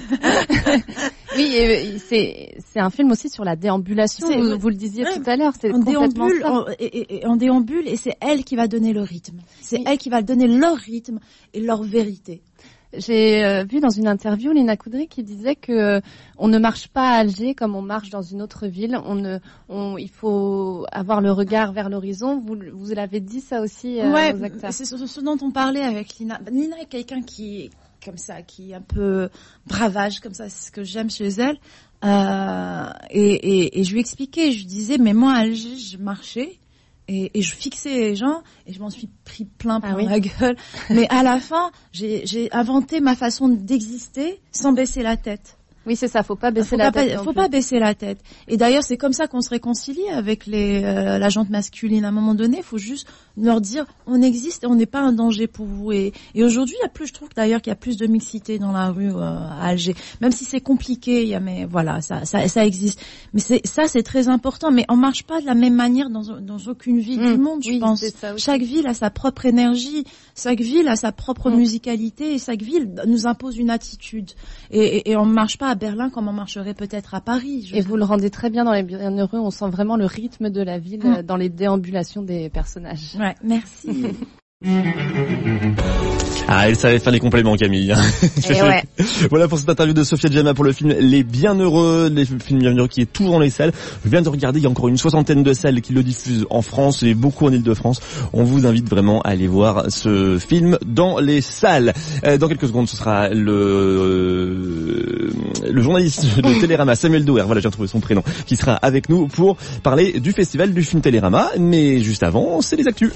S16: Oui, et c'est c'est un film aussi sur la déambulation. Vous, vous le disiez tout à l'heure, c'est
S15: on
S16: complètement
S15: déambule,
S16: ça.
S15: On, et, et, et on déambule et c'est elle qui va donner le rythme. C'est oui. elle qui va donner leur rythme et leur vérité.
S16: J'ai euh, vu dans une interview Lina Koudry qui disait que euh, on ne marche pas à Alger comme on marche dans une autre ville. On ne, on, il faut avoir le regard vers l'horizon. Vous, vous l'avez dit ça aussi euh,
S15: ouais,
S16: aux acteurs.
S15: C'est ce, ce dont on parlait avec Lina. Lina est quelqu'un qui, comme ça, qui est un peu bravage, comme ça, c'est ce que j'aime chez elle. Euh, et, et, et je lui expliquais, je lui disais, mais moi à Alger, je marchais. Et, et je fixais les gens et je m'en suis pris plein plein ah oui. la gueule. Mais à la fin, j'ai, j'ai inventé ma façon d'exister sans baisser la tête.
S16: Oui, c'est ça, faut pas baisser
S15: faut
S16: la
S15: pas,
S16: tête.
S15: Faut pas baisser la tête. Et d'ailleurs, c'est comme ça qu'on se réconcilie avec les euh, la gente masculine. À un moment donné, il faut juste leur dire on existe et on n'est pas un danger pour vous. Et, et aujourd'hui, il y a plus, je trouve d'ailleurs qu'il y a plus de mixité dans la rue euh, à Alger. Même si c'est compliqué, il y a mais voilà, ça ça ça existe. Mais c'est ça c'est très important, mais on marche pas de la même manière dans dans aucune ville mmh, du monde, je
S16: oui,
S15: pense.
S16: C'est ça aussi.
S15: Chaque ville a sa propre énergie, chaque ville a sa propre mmh. musicalité et chaque ville nous impose une attitude. Et, et, et on marche pas à Berlin comme on marcherait peut-être à Paris.
S16: Et vous le rendez très bien dans Les Bienheureux, on sent vraiment le rythme de la ville mmh. dans les déambulations des personnages.
S15: Ouais, merci.
S2: Ah, elle savait faire les compléments, Camille.
S16: Ouais.
S2: Voilà pour cette interview de Sophia Djama pour le film Les Bienheureux, le film Bienheureux qui est toujours dans les salles. Je viens de regarder, il y a encore une soixantaine de salles qui le diffusent en France et beaucoup en Ile-de-France. On vous invite vraiment à aller voir ce film dans les salles. Euh, dans quelques secondes, ce sera le euh, le journaliste de Télérama, Samuel Douer, voilà, j'ai retrouvé son prénom, qui sera avec nous pour parler du festival du film Télérama. Mais juste avant, c'est les actus.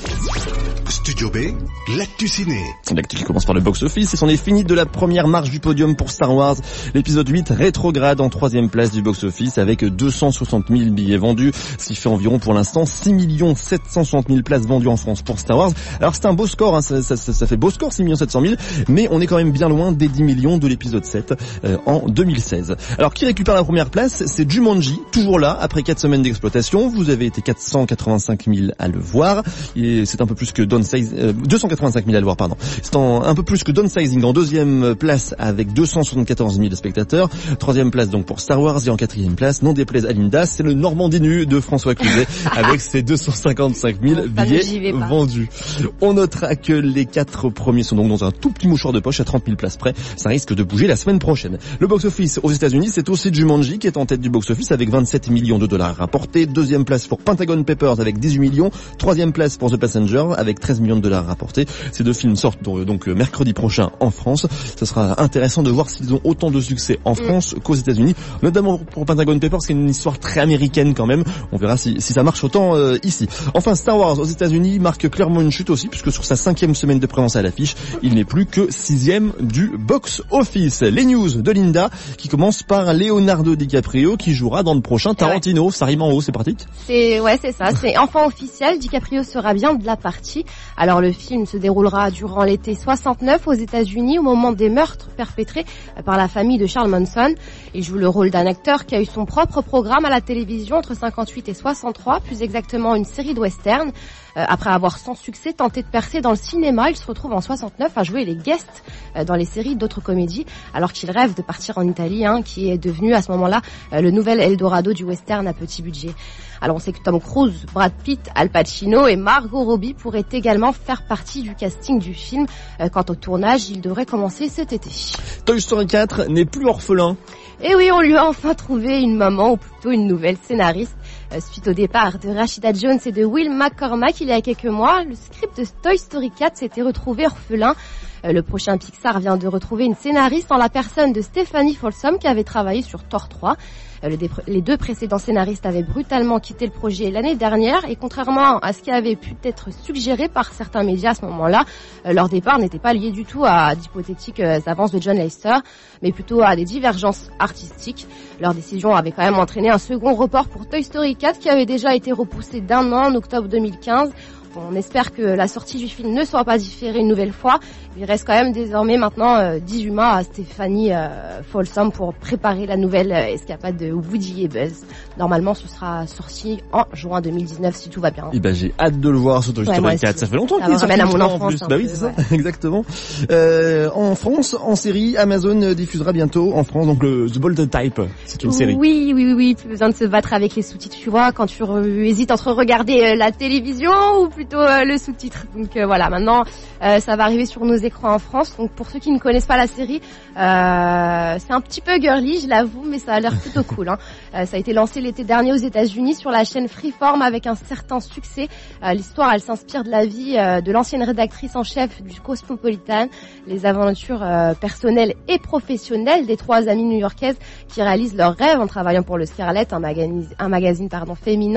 S17: Studio B, l'actu ciné.
S2: L'actu qui commence par le box-office et c'en est fini de la première marche du podium pour Star Wars. L'épisode huit rétrograde en troisième place du box-office avec deux cent soixante mille billets vendus, ce qui fait environ pour l'instant six millions sept cent soixante mille places vendues en France pour Star Wars. Alors c'est un beau score, hein, ça, ça, ça, ça fait beau score, six millions sept cent mille, mais on est quand même bien loin des dix millions de l'épisode sept euh, en deux mille seize. Alors qui récupère la première place? C'est Jumanji, toujours là, après quatre semaines d'exploitation. Vous avez été quatre cent quatre-vingt-cinq mille à le voir, et c'est un peu plus que Downsize, euh, deux cent quatre-vingt-cinq mille à le voir, pardon. C'est en, un peu plus que Downsizing en deuxième place avec deux cent soixante-quatorze mille spectateurs. Troisième place donc pour Star Wars et en quatrième place, non déplaise à Linda, c'est le Normandie nu de François Cluzet avec ses deux cent cinquante-cinq mille billets vendus. On notera que les quatre premiers sont donc dans un tout petit mouchoir de poche à trente mille places près. Ça risque de bouger la semaine prochaine. Le box-office aux États-Unis, c'est aussi Jumanji qui est en tête du box-office avec vingt-sept millions de dollars rapportés. Deuxième place pour Pentagon Papers avec dix-huit millions. Troisième place pour The Passenger avec treize millions de dollars rapportés. Ces deux films sortent donc mercredi prochain en France. Ce sera intéressant de voir s'ils ont autant de succès en France qu'aux États-Unis, notamment pour Pentagon Papers, qui est une histoire très américaine quand même. On verra si, si ça marche autant euh, ici. Enfin, Star Wars aux États-Unis marque clairement une chute aussi, puisque sur sa cinquième semaine de présence à l'affiche, il n'est plus que sixième du box-office. Les news de Linda, qui commence par Leonardo DiCaprio, qui jouera dans le prochain Tarantino. Ouais. Ça rime en haut, c'est pratique.
S16: C'est ouais, c'est ça. C'est enfin officiel. DiCaprio sera bien de la partie. Alors le film se déroulera durant l'été soixante-neuf aux États-Unis, au moment des meurtres perpétrés par la famille de Charles Manson. Il joue le rôle d'un acteur qui a eu son propre programme à la télévision entre cinquante-huit et soixante-trois, plus exactement une série de westerns. Euh, après avoir sans succès tenté de percer dans le cinéma, il se retrouve en soixante-neuf à jouer les guests euh, dans les séries d'autres comédies, alors qu'il rêve de partir en Italie, hein, qui est devenu à ce moment-là euh, le nouvel Eldorado du western à petit budget. Alors on sait que Tom Cruise, Brad Pitt, Al Pacino et Margot Robbie pourraient également faire partie du casting du film. Euh, quant au tournage, il devrait commencer cet été.
S2: Toy Story quatre n'est plus orphelin.
S16: Et oui, on lui a enfin trouvé une maman, ou plutôt une nouvelle scénariste. Euh, suite au départ de Rashida Jones et de Will McCormack il y a quelques mois, le script de Toy Story quatre s'était retrouvé orphelin. Euh, le prochain Pixar vient de retrouver une scénariste en la personne de Stephanie Folsom qui avait travaillé sur Thor trois. Euh, le dé- les deux précédents scénaristes avaient brutalement quitté le projet l'année dernière et contrairement à ce qui avait pu être suggéré par certains médias à ce moment-là, euh, leur départ n'était pas lié du tout à d'hypothétiques euh, avances de John Lasseter, mais plutôt à des divergences artistiques. Leur décision avait quand même entraîné un second report pour Toy Story quatre qui avait déjà été repoussé d'un an en octobre deux mille quinze. On espère que la sortie du film ne soit pas différée une nouvelle fois. Il reste quand même désormais maintenant euh, dix-huit mois à Stephanie euh, Folsom pour préparer la nouvelle euh, escapade de Woody et Buzz. Normalement, ce sera sorti en juin deux mille dix-neuf si tout va bien.
S2: Et ben j'ai hâte de le voir sur Toy Story
S16: ouais,
S2: quatre. Ça fait longtemps qu'il est
S16: sorti
S2: à
S16: mon enfance,
S2: en plus. Bah oui,
S16: peu,
S2: c'est
S16: ouais.
S2: ça, exactement. Euh, en France, en série, Amazon diffusera bientôt en France donc le The Bold Type. C'est une série.
S16: Oui, oui, oui, oui. Plus besoin de se battre avec les sous-titres. Tu vois, quand tu re- hésites entre regarder euh, la télévision ou plutôt euh, le sous-titre. Donc euh, voilà, maintenant euh, ça va arriver sur nos écrans en France. Donc pour ceux qui ne connaissent pas la série, euh, c'est un petit peu girly, je l'avoue, mais ça a l'air plutôt cool. Hein. Euh, ça a été lancé l'été dernier aux États-Unis sur la chaîne Freeform avec un certain succès. Euh, l'histoire, elle s'inspire de la vie euh, de l'ancienne rédactrice en chef du Cosmopolitan, les aventures euh, personnelles et professionnelles des trois amies new-yorkaises qui réalisent leurs rêves en travaillant pour le Scarlet, un magazine, un magazine pardon féminin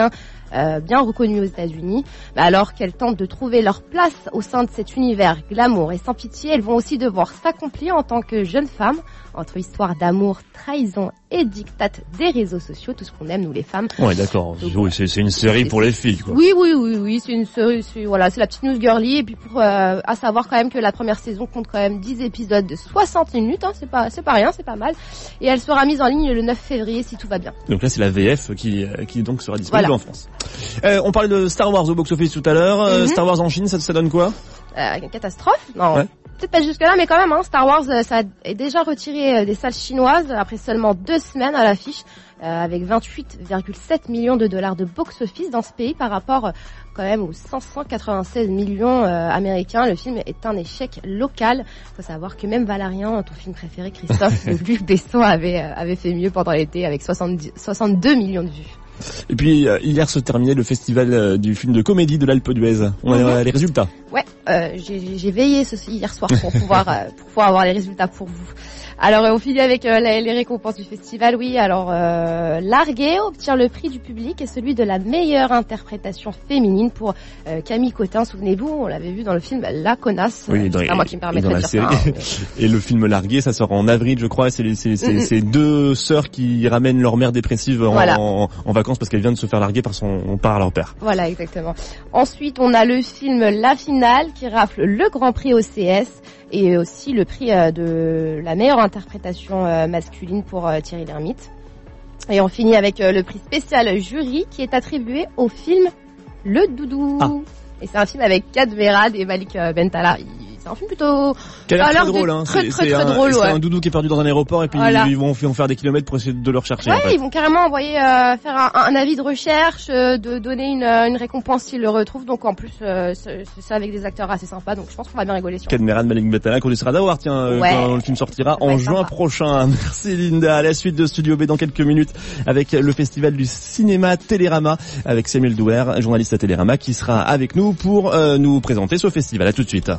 S16: euh, bien reconnu aux États-Unis. Mais alors qu'elles tentent de trouver leur place au sein de cet univers glamour et sans pitié, elles vont aussi devoir s'accomplir en tant que jeunes femmes, entre histoire d'amour, trahison et diktat des réseaux sociaux, tout ce qu'on aime nous les femmes.
S2: Ouais, d'accord. Oui, c'est, c'est une série pour les filles, quoi.
S16: Oui, oui, oui, oui, c'est une série, c'est, voilà, c'est la petite news girly. Et puis pour, euh, à savoir quand même que la première saison compte quand même dix épisodes de soixante minutes, hein, c'est pas, c'est pas rien, c'est pas mal. Et elle sera mise en ligne le neuf février si tout va bien.
S2: Donc là, c'est la V F qui, qui donc sera disponible
S16: voilà.
S2: en France. Euh, on parlait de Star Wars au box-office tout à l'heure. Mm-hmm. Star Wars en Chine, ça, ça donne quoi?
S16: Euh, une catastrophe? Non.
S2: Ouais.
S16: Peut-être pas jusque là, mais quand même, hein, Star Wars, euh, ça est déjà retiré euh, des salles chinoises après seulement deux semaines à l'affiche, euh, avec vingt-huit virgule sept millions de dollars de box-office dans ce pays par rapport euh, quand même aux cinq cent quatre-vingt-seize millions euh, américains. Le film est un échec local. Faut savoir que même Valérian, ton film préféré, Christophe, de Luc Besson, avait euh, avait fait mieux pendant l'été avec soixante-dix, soixante-deux millions de vues.
S2: Et puis euh, hier se terminait le festival euh, du film de comédie de l'Alpe d'Huez. On a
S16: Mm-hmm.
S2: euh, les résultats.
S16: Ouais, euh, j'ai, j'ai veillé ce, hier soir pour pouvoir euh, pour pouvoir avoir les résultats pour vous. Alors euh, on finit avec euh, les, les récompenses du festival. Oui, alors euh, Largué obtient le prix du public et celui de la meilleure interprétation féminine pour euh, Camille Cotin. Souvenez-vous, on l'avait vu dans le film La Connasse.
S2: Oui, dans,
S16: c'est à moi qui me permettrait de
S2: la
S16: dire
S2: série.
S16: ça. Hein, mais...
S2: Et le film Largué, ça sort en avril, je crois. C'est, c'est, c'est,
S16: Mm-hmm.
S2: c'est deux sœurs qui ramènent leur mère dépressive en,
S16: voilà.
S2: en, en vacances parce qu'elle vient de se faire larguer par son par leur père.
S16: Voilà, exactement. Ensuite, on a le film La Finale qui rafle le Grand Prix O C S et aussi le prix euh, de la meilleure interprétation euh, masculine pour euh, Thierry Lhermitte. Et on finit avec euh, le prix spécial jury qui est attribué au film Le Doudou.
S2: Ah.
S16: Et c'est un film avec Kad Merad et Malik euh, Bentala. C'est un film plutôt...
S2: Qui a l'air très drôle, hein.
S16: Très,
S2: c'est,
S16: très,
S2: c'est
S16: très
S2: un,
S16: drôle,
S2: c'est
S16: ouais.
S2: un doudou qui est perdu dans un aéroport et puis
S16: voilà.
S2: ils vont, vont faire des kilomètres pour essayer de le rechercher.
S16: Ouais,
S2: en fait.
S16: ils vont carrément envoyer euh, faire un, un avis de recherche, euh, de donner une, une récompense s'ils le retrouvent. Donc en plus, euh, c'est, c'est avec des acteurs assez sympas. Donc je pense qu'on va bien rigoler sur.
S2: Kad Merad, Malik Bentala, qu'on essaiera d'avoir, tiens, euh,
S16: ouais.
S2: quand le film sortira en juin
S16: sympa.
S2: prochain. Merci Linda. À la suite de Studio B dans quelques minutes avec le festival du cinéma Télérama avec Samuel Douer, journaliste à Télérama, qui sera avec nous pour euh, nous présenter ce festival. À tout de suite.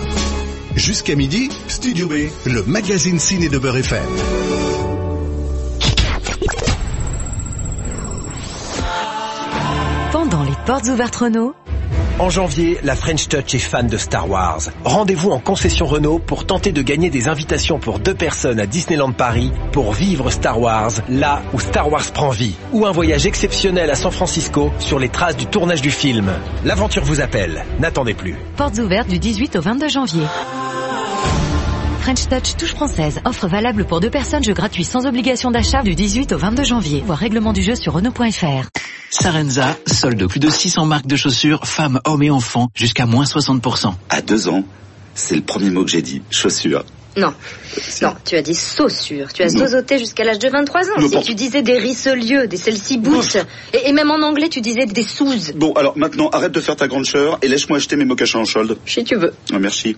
S17: Jusqu'à midi, Studio B, le magazine ciné de Beurre F M.
S3: Pendant les portes ouvertes Renault,
S19: En janvier, la French Touch est fan de Star Wars. Rendez-vous en concession Renault pour tenter de gagner des invitations pour deux personnes à Disneyland Paris pour vivre Star Wars là où Star Wars prend vie. Ou un voyage exceptionnel à San Francisco sur les traces du tournage du film. L'aventure vous appelle. N'attendez plus.
S3: portes ouvertes du dix-huit au vingt-deux janvier. French Touch touche française. Offre valable pour deux personnes, jeu gratuit sans obligation d'achat du dix-huit au vingt-deux janvier. Voir règlement du jeu sur Renault point F R.
S8: Sarenza, solde plus de six cents marques de chaussures, femmes, hommes et enfants, jusqu'à moins soixante pour cent.
S10: À deux ans, c'est le premier mot que j'ai dit, chaussures.
S11: Non, non, tu as dit saussure. Tu as zozoté jusqu'à l'âge de vingt-trois ans.
S10: Non,
S11: si
S10: bon.
S11: tu disais des Richelieu, des Chelsea Boots, et, et même en anglais tu disais des Souz.
S10: Bon, alors maintenant, arrête de faire ta grande chœur et laisse-moi acheter mes mocassins en solde.
S11: Si tu veux.
S10: Ah, merci.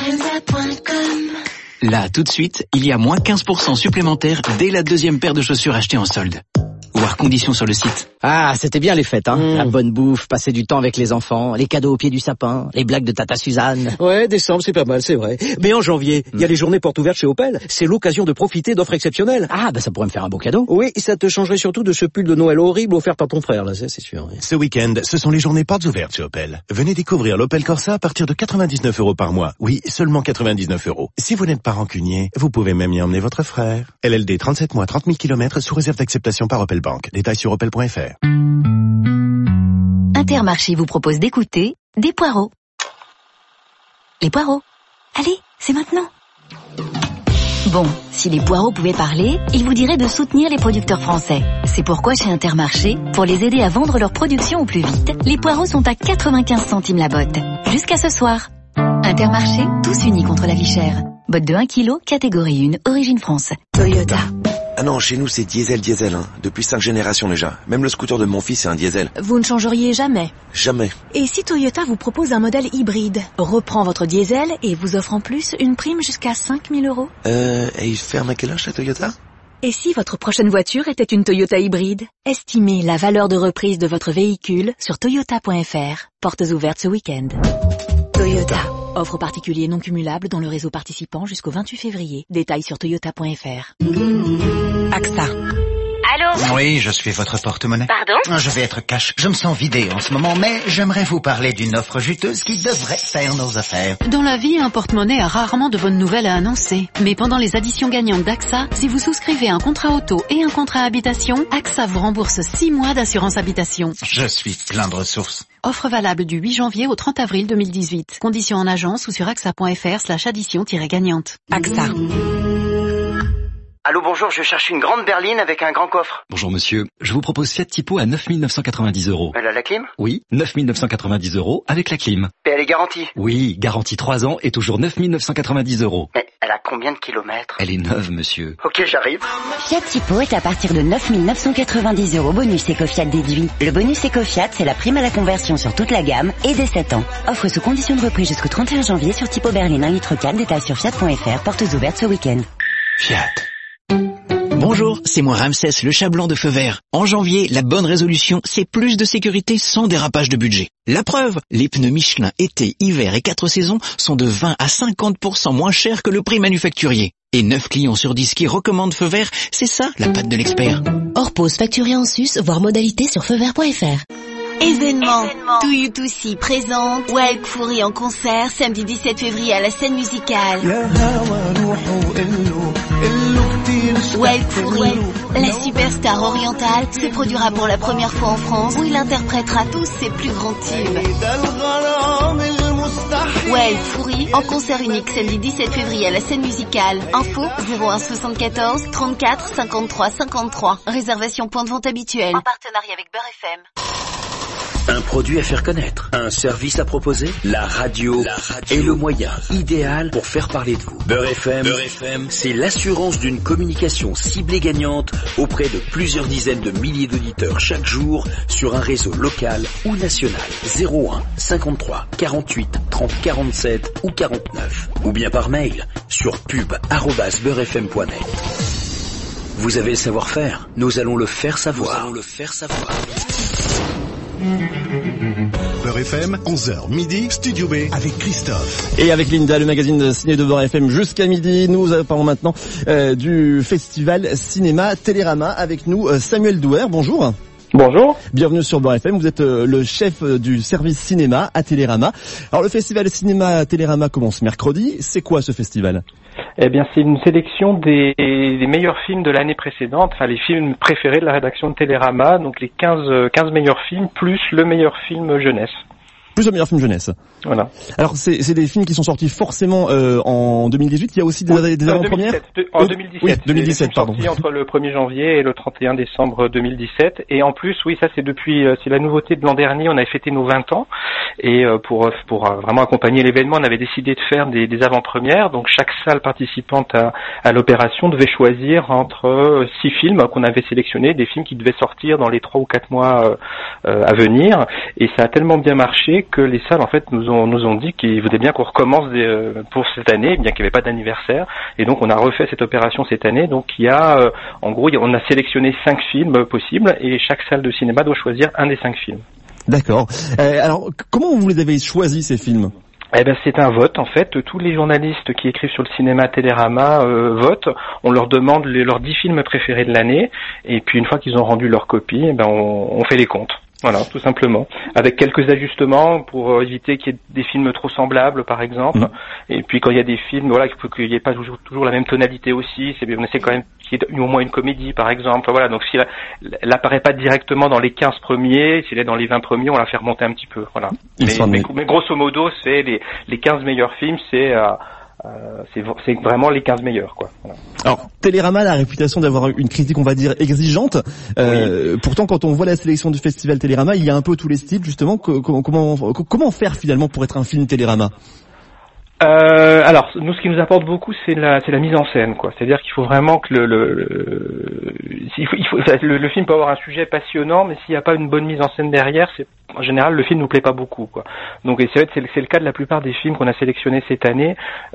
S8: Là, tout de suite, il y a moins quinze pour cent supplémentaires dès la deuxième paire de chaussures achetées en solde. Voir conditions sur le site.
S12: Ah, c'était bien les fêtes, hein. Mmh. La bonne bouffe, passer du temps avec les enfants, les cadeaux au pied du sapin, les blagues de Tata Suzanne.
S13: Ouais, décembre, c'est pas mal, c'est vrai. Mais en janvier, il mmh. y a les journées portes ouvertes chez Opel. C'est l'occasion de profiter d'offres exceptionnelles.
S12: Ah, bah ça pourrait me faire un beau cadeau.
S13: Oui, ça te changerait surtout de ce pull de Noël horrible offert par ton frère, là, c'est sûr. Oui.
S17: Ce week-end, ce sont les journées portes ouvertes chez Opel. Venez découvrir l'Opel Corsa à partir de quatre-vingt-dix-neuf euros par mois. Oui, seulement quatre-vingt-dix-neuf euros. Si vous n'êtes pas rancunier, vous pouvez même y emmener votre frère. L L D trente-sept mois, trente mille kilomètres sous réserve d'acceptation par Opel Bank. Détails sur opel point F R.
S3: Intermarché vous propose d'écouter des poireaux. Les poireaux. Allez, c'est maintenant. Bon, si les poireaux pouvaient parler, ils vous diraient de soutenir les producteurs français. C'est pourquoi chez Intermarché, pour les aider à vendre leur production au plus vite, les poireaux sont à quatre-vingt-quinze centimes la botte. Jusqu'à ce soir. Intermarché, tous unis contre la vie chère. Botte de un kilo, catégorie un, origine France. Toyota.
S14: Ah non, chez nous c'est diesel diesel, hein. Depuis cinq générations déjà. Même le scooter de mon fils est un diesel.
S27: Vous ne changeriez jamais.
S14: Jamais.
S27: Et si Toyota vous propose un modèle hybride, reprend votre diesel et vous offre en plus une prime jusqu'à cinq mille euros?
S14: Euh, et il ferme à quelle heure chez Toyota?
S27: Et si votre prochaine voiture était une Toyota hybride? Estimez la valeur de reprise de votre véhicule sur toyota point F R. Portes ouvertes ce week-end. Toyota. Offre particulier non cumulable dans le réseau participant jusqu'au vingt-huit février. Détails sur toyota point F R.
S21: A X A.
S1: Allô? Oui, je suis votre porte-monnaie.
S24: Pardon?
S1: Je vais être cash. Je me sens vidé en ce moment, mais j'aimerais vous parler d'une offre juteuse qui devrait faire nos affaires.
S25: Dans la vie, un porte-monnaie a rarement de bonnes nouvelles à annoncer. Mais pendant les additions gagnantes d'A X A, si vous souscrivez un contrat auto et un contrat habitation, A X A vous rembourse six mois d'assurance habitation.
S1: Je suis plein de ressources.
S25: Offre valable du huit janvier au trente avril deux mille dix-huit. Conditions en agence ou sur axa.fr slash addition-gagnante. A X A.
S4: Allô, bonjour, je cherche une grande berline avec un grand coffre.
S9: Bonjour monsieur, je vous propose Fiat Tipo à neuf mille neuf cent quatre-vingt-dix euros.
S4: Elle a la clim?
S9: Oui, neuf mille neuf cent quatre-vingt-dix euros avec la clim.
S4: Et elle est garantie?
S9: Oui, garantie trois ans et toujours neuf mille neuf cent quatre-vingt-dix euros.
S4: Mais elle a combien de kilomètres?
S9: Elle est neuve monsieur.
S4: Ok, j'arrive.
S23: Fiat Tipo est à partir de neuf mille neuf cent quatre-vingt-dix euros bonus Ecofiat déduit. Le bonus Ecofiat, c'est la prime à la conversion sur toute la gamme et dès sept ans. Offre sous condition de reprise jusqu'au trente et un janvier sur Tipo berline un litre quatre, détail sur fiat point f r, portes ouvertes ce week-end.
S9: Fiat.
S8: Bonjour, c'est moi Ramsès, le chat blanc de Feu Vert. En janvier, la bonne résolution, c'est plus de sécurité sans dérapage de budget. La preuve, les pneus Michelin été, hiver et quatre saisons sont de vingt à cinquante pour cent moins chers que le prix manufacturier. Et neuf clients sur dix qui recommandent Feu Vert, c'est ça la patte de l'expert.
S18: Hors pause facturé en sus, voire modalité sur feu vert point f r.
S20: Événement, To You To See présente Wael Kfoury en concert samedi dix-sept février à la scène musicale. Wael Kfoury, la superstar orientale, se produira pour la première fois en France où il interprétera tous ses plus grands tubes. Wael Kfoury en concert unique samedi dix-sept février à la scène musicale. Info zéro un soixante-quatorze trente-quatre cinquante-trois cinquante-trois. Réservation point de vente habituelle. En partenariat avec Beurre F M.
S22: Un produit à faire connaître, un service à proposer, la radio, la radio est le moyen idéal pour faire parler de vous. Beurre F M, Beurre F M, c'est l'assurance d'une communication ciblée gagnante auprès de plusieurs dizaines de milliers d'auditeurs chaque jour sur un réseau local ou national. zéro un cinquante-trois quarante-huit trente quarante-sept ou quarante-neuf. Ou bien par mail sur pub arobase beurre f m point net. Vous avez le savoir-faire, nous allons le faire savoir. Nous allons le faire savoir.
S26: Beurre F M, onze heures midi, Studio B avec Christophe.
S2: Et avec Linda, le magazine ciné de Beurre F M jusqu'à midi. Nous parlons maintenant euh, du festival Cinéma Télérama. Avec nous euh, Samuel Douer, bonjour.
S28: Bonjour.
S2: Bienvenue sur Beurre F M. Vous êtes euh, le chef euh, du service cinéma à Télérama. Alors le festival Cinéma Télérama commence mercredi. C'est quoi ce festival ?
S28: Eh bien, c'est une sélection des, des meilleurs films de l'année précédente, enfin les films préférés de la rédaction de Télérama, donc les quinze, quinze meilleurs films plus le meilleur film jeunesse.
S2: Plus le meilleur film jeunesse.
S28: Voilà.
S2: Alors c'est, c'est des films qui sont sortis forcément euh, en deux mille dix-huit. Il y a aussi des,
S28: oui,
S2: des avant-premières.
S28: deux mille dix-sept, en deux mille dix-sept.
S2: Oui, deux mille dix-sept, pardon.
S28: Sortis entre le premier janvier et le trente et un décembre deux mille dix-sept. Et en plus, oui, ça c'est depuis, c'est la nouveauté de l'an dernier. On avait fêté nos vingt ans et pour pour vraiment accompagner l'événement, on avait décidé de faire des, des avant-premières. Donc chaque salle participante à, à l'opération devait choisir entre six films qu'on avait sélectionnés, des films qui devaient sortir dans les trois ou quatre mois euh, à venir. Et ça a tellement bien marché que les salles en fait nous ont nous ont dit qu'ils voulaient bien qu'on recommence des, euh, pour cette année, bien qu'il n'y avait pas d'anniversaire, et donc on a refait cette opération cette année. Donc il y a euh, en gros on a sélectionné cinq films possibles et chaque salle de cinéma doit choisir un des cinq films.
S2: D'accord. Euh, alors comment vous les avez choisis ces films ?
S28: Eh ben c'est un vote en fait. Tous les journalistes qui écrivent sur le cinéma Télérama euh, votent. On leur demande les, leurs dix films préférés de l'année, et puis une fois qu'ils ont rendu leur copie, eh ben on, on fait les comptes. Voilà, tout simplement. Avec quelques ajustements pour éviter qu'il y ait des films trop semblables, par exemple. Mmh. Et puis quand il y a des films, voilà, qu'il n'y ait pas toujours, toujours la même tonalité aussi. C'est, on essaie quand même qu'il y ait au moins une comédie, par exemple. Voilà, donc si elle, elle apparaît pas directement dans les quinze premiers, si elle est dans les vingt premiers, on la fait remonter un petit peu. Voilà. Mais, mais, mais grosso modo, c'est les, les quinze meilleurs films, c'est euh, Euh, c'est, c'est vraiment les quinze meilleurs, quoi. Voilà.
S2: Alors, Télérama a la réputation d'avoir une critique, on va dire, exigeante. Euh, oui. Pourtant, quand on voit la sélection du festival Télérama, il y a un peu tous les styles, justement. Comment, comment, comment faire finalement pour être un film Télérama ?
S28: Euh, alors, nous, ce qui nous apporte beaucoup, c'est la, c'est la mise en scène, quoi. C'est-à-dire qu'il faut vraiment que le, le, le, il faut, il faut, le, le film peut avoir un sujet passionnant, mais s'il n'y a pas une bonne mise en scène derrière, c'est en général, le film nous plaît pas beaucoup, quoi. Donc, et c'est vrai, c'est, c'est le cas de la plupart des films qu'on a sélectionnés cette année.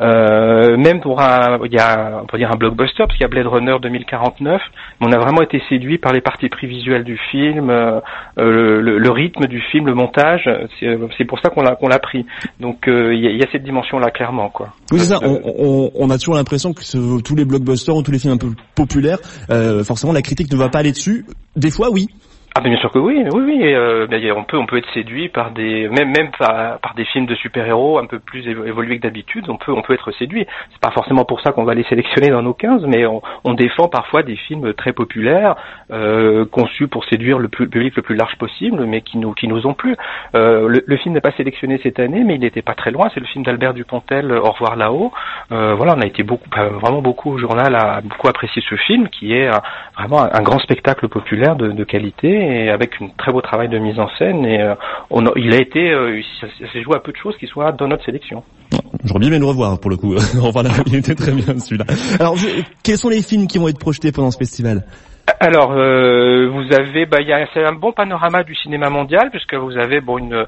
S28: Euh, même pour un, il y a, on peut dire un blockbuster, parce qu'il y a Blade Runner deux mille quarante-neuf, mais on a vraiment été séduit par les parties pris visuelles du film, euh, le, le, le rythme du film, le montage. C'est, c'est pour ça qu'on l'a, qu'on l'a pris. Donc, euh, il y a, il y a cette dimension-là, clairement, quoi.
S2: Oui, c'est ça. On, on, on a toujours l'impression que ce, tous les blockbusters ou tous les films un peu populaires, euh, forcément, la critique ne va pas aller dessus. Des fois, oui.
S28: Ah bien sûr que oui, oui, oui. Euh, on peut, on peut être séduit par des, même, même par, par des films de super-héros un peu plus évolués que d'habitude. On peut, on peut être séduit. C'est pas forcément pour ça qu'on va les sélectionner dans nos quinze, mais on, on défend parfois des films très populaires, euh, conçus pour séduire le plus, public le plus large possible, mais qui nous, qui nous ont plu. Euh, le, le film n'est pas sélectionné cette année, mais il n'était pas très loin. C'est le film d'Albert Dupontel, Au revoir là-haut. Euh, voilà, on a été beaucoup, vraiment beaucoup au journal à beaucoup apprécier ce film, qui est un, vraiment un, un grand spectacle populaire de, de qualité. Et avec un très beau travail de mise en scène, et euh, on a, il a été, euh, ça, ça s'est joué à peu de choses qui soient dans notre sélection.
S2: J'aurais bien aimé le revoir pour le coup. Voilà, il était très bien celui-là. Alors, je, quels sont les films qui vont être projetés pendant ce festival ?
S28: Alors, euh, vous avez, bah, il y a c'est un bon panorama du cinéma mondial, puisque vous avez bon une,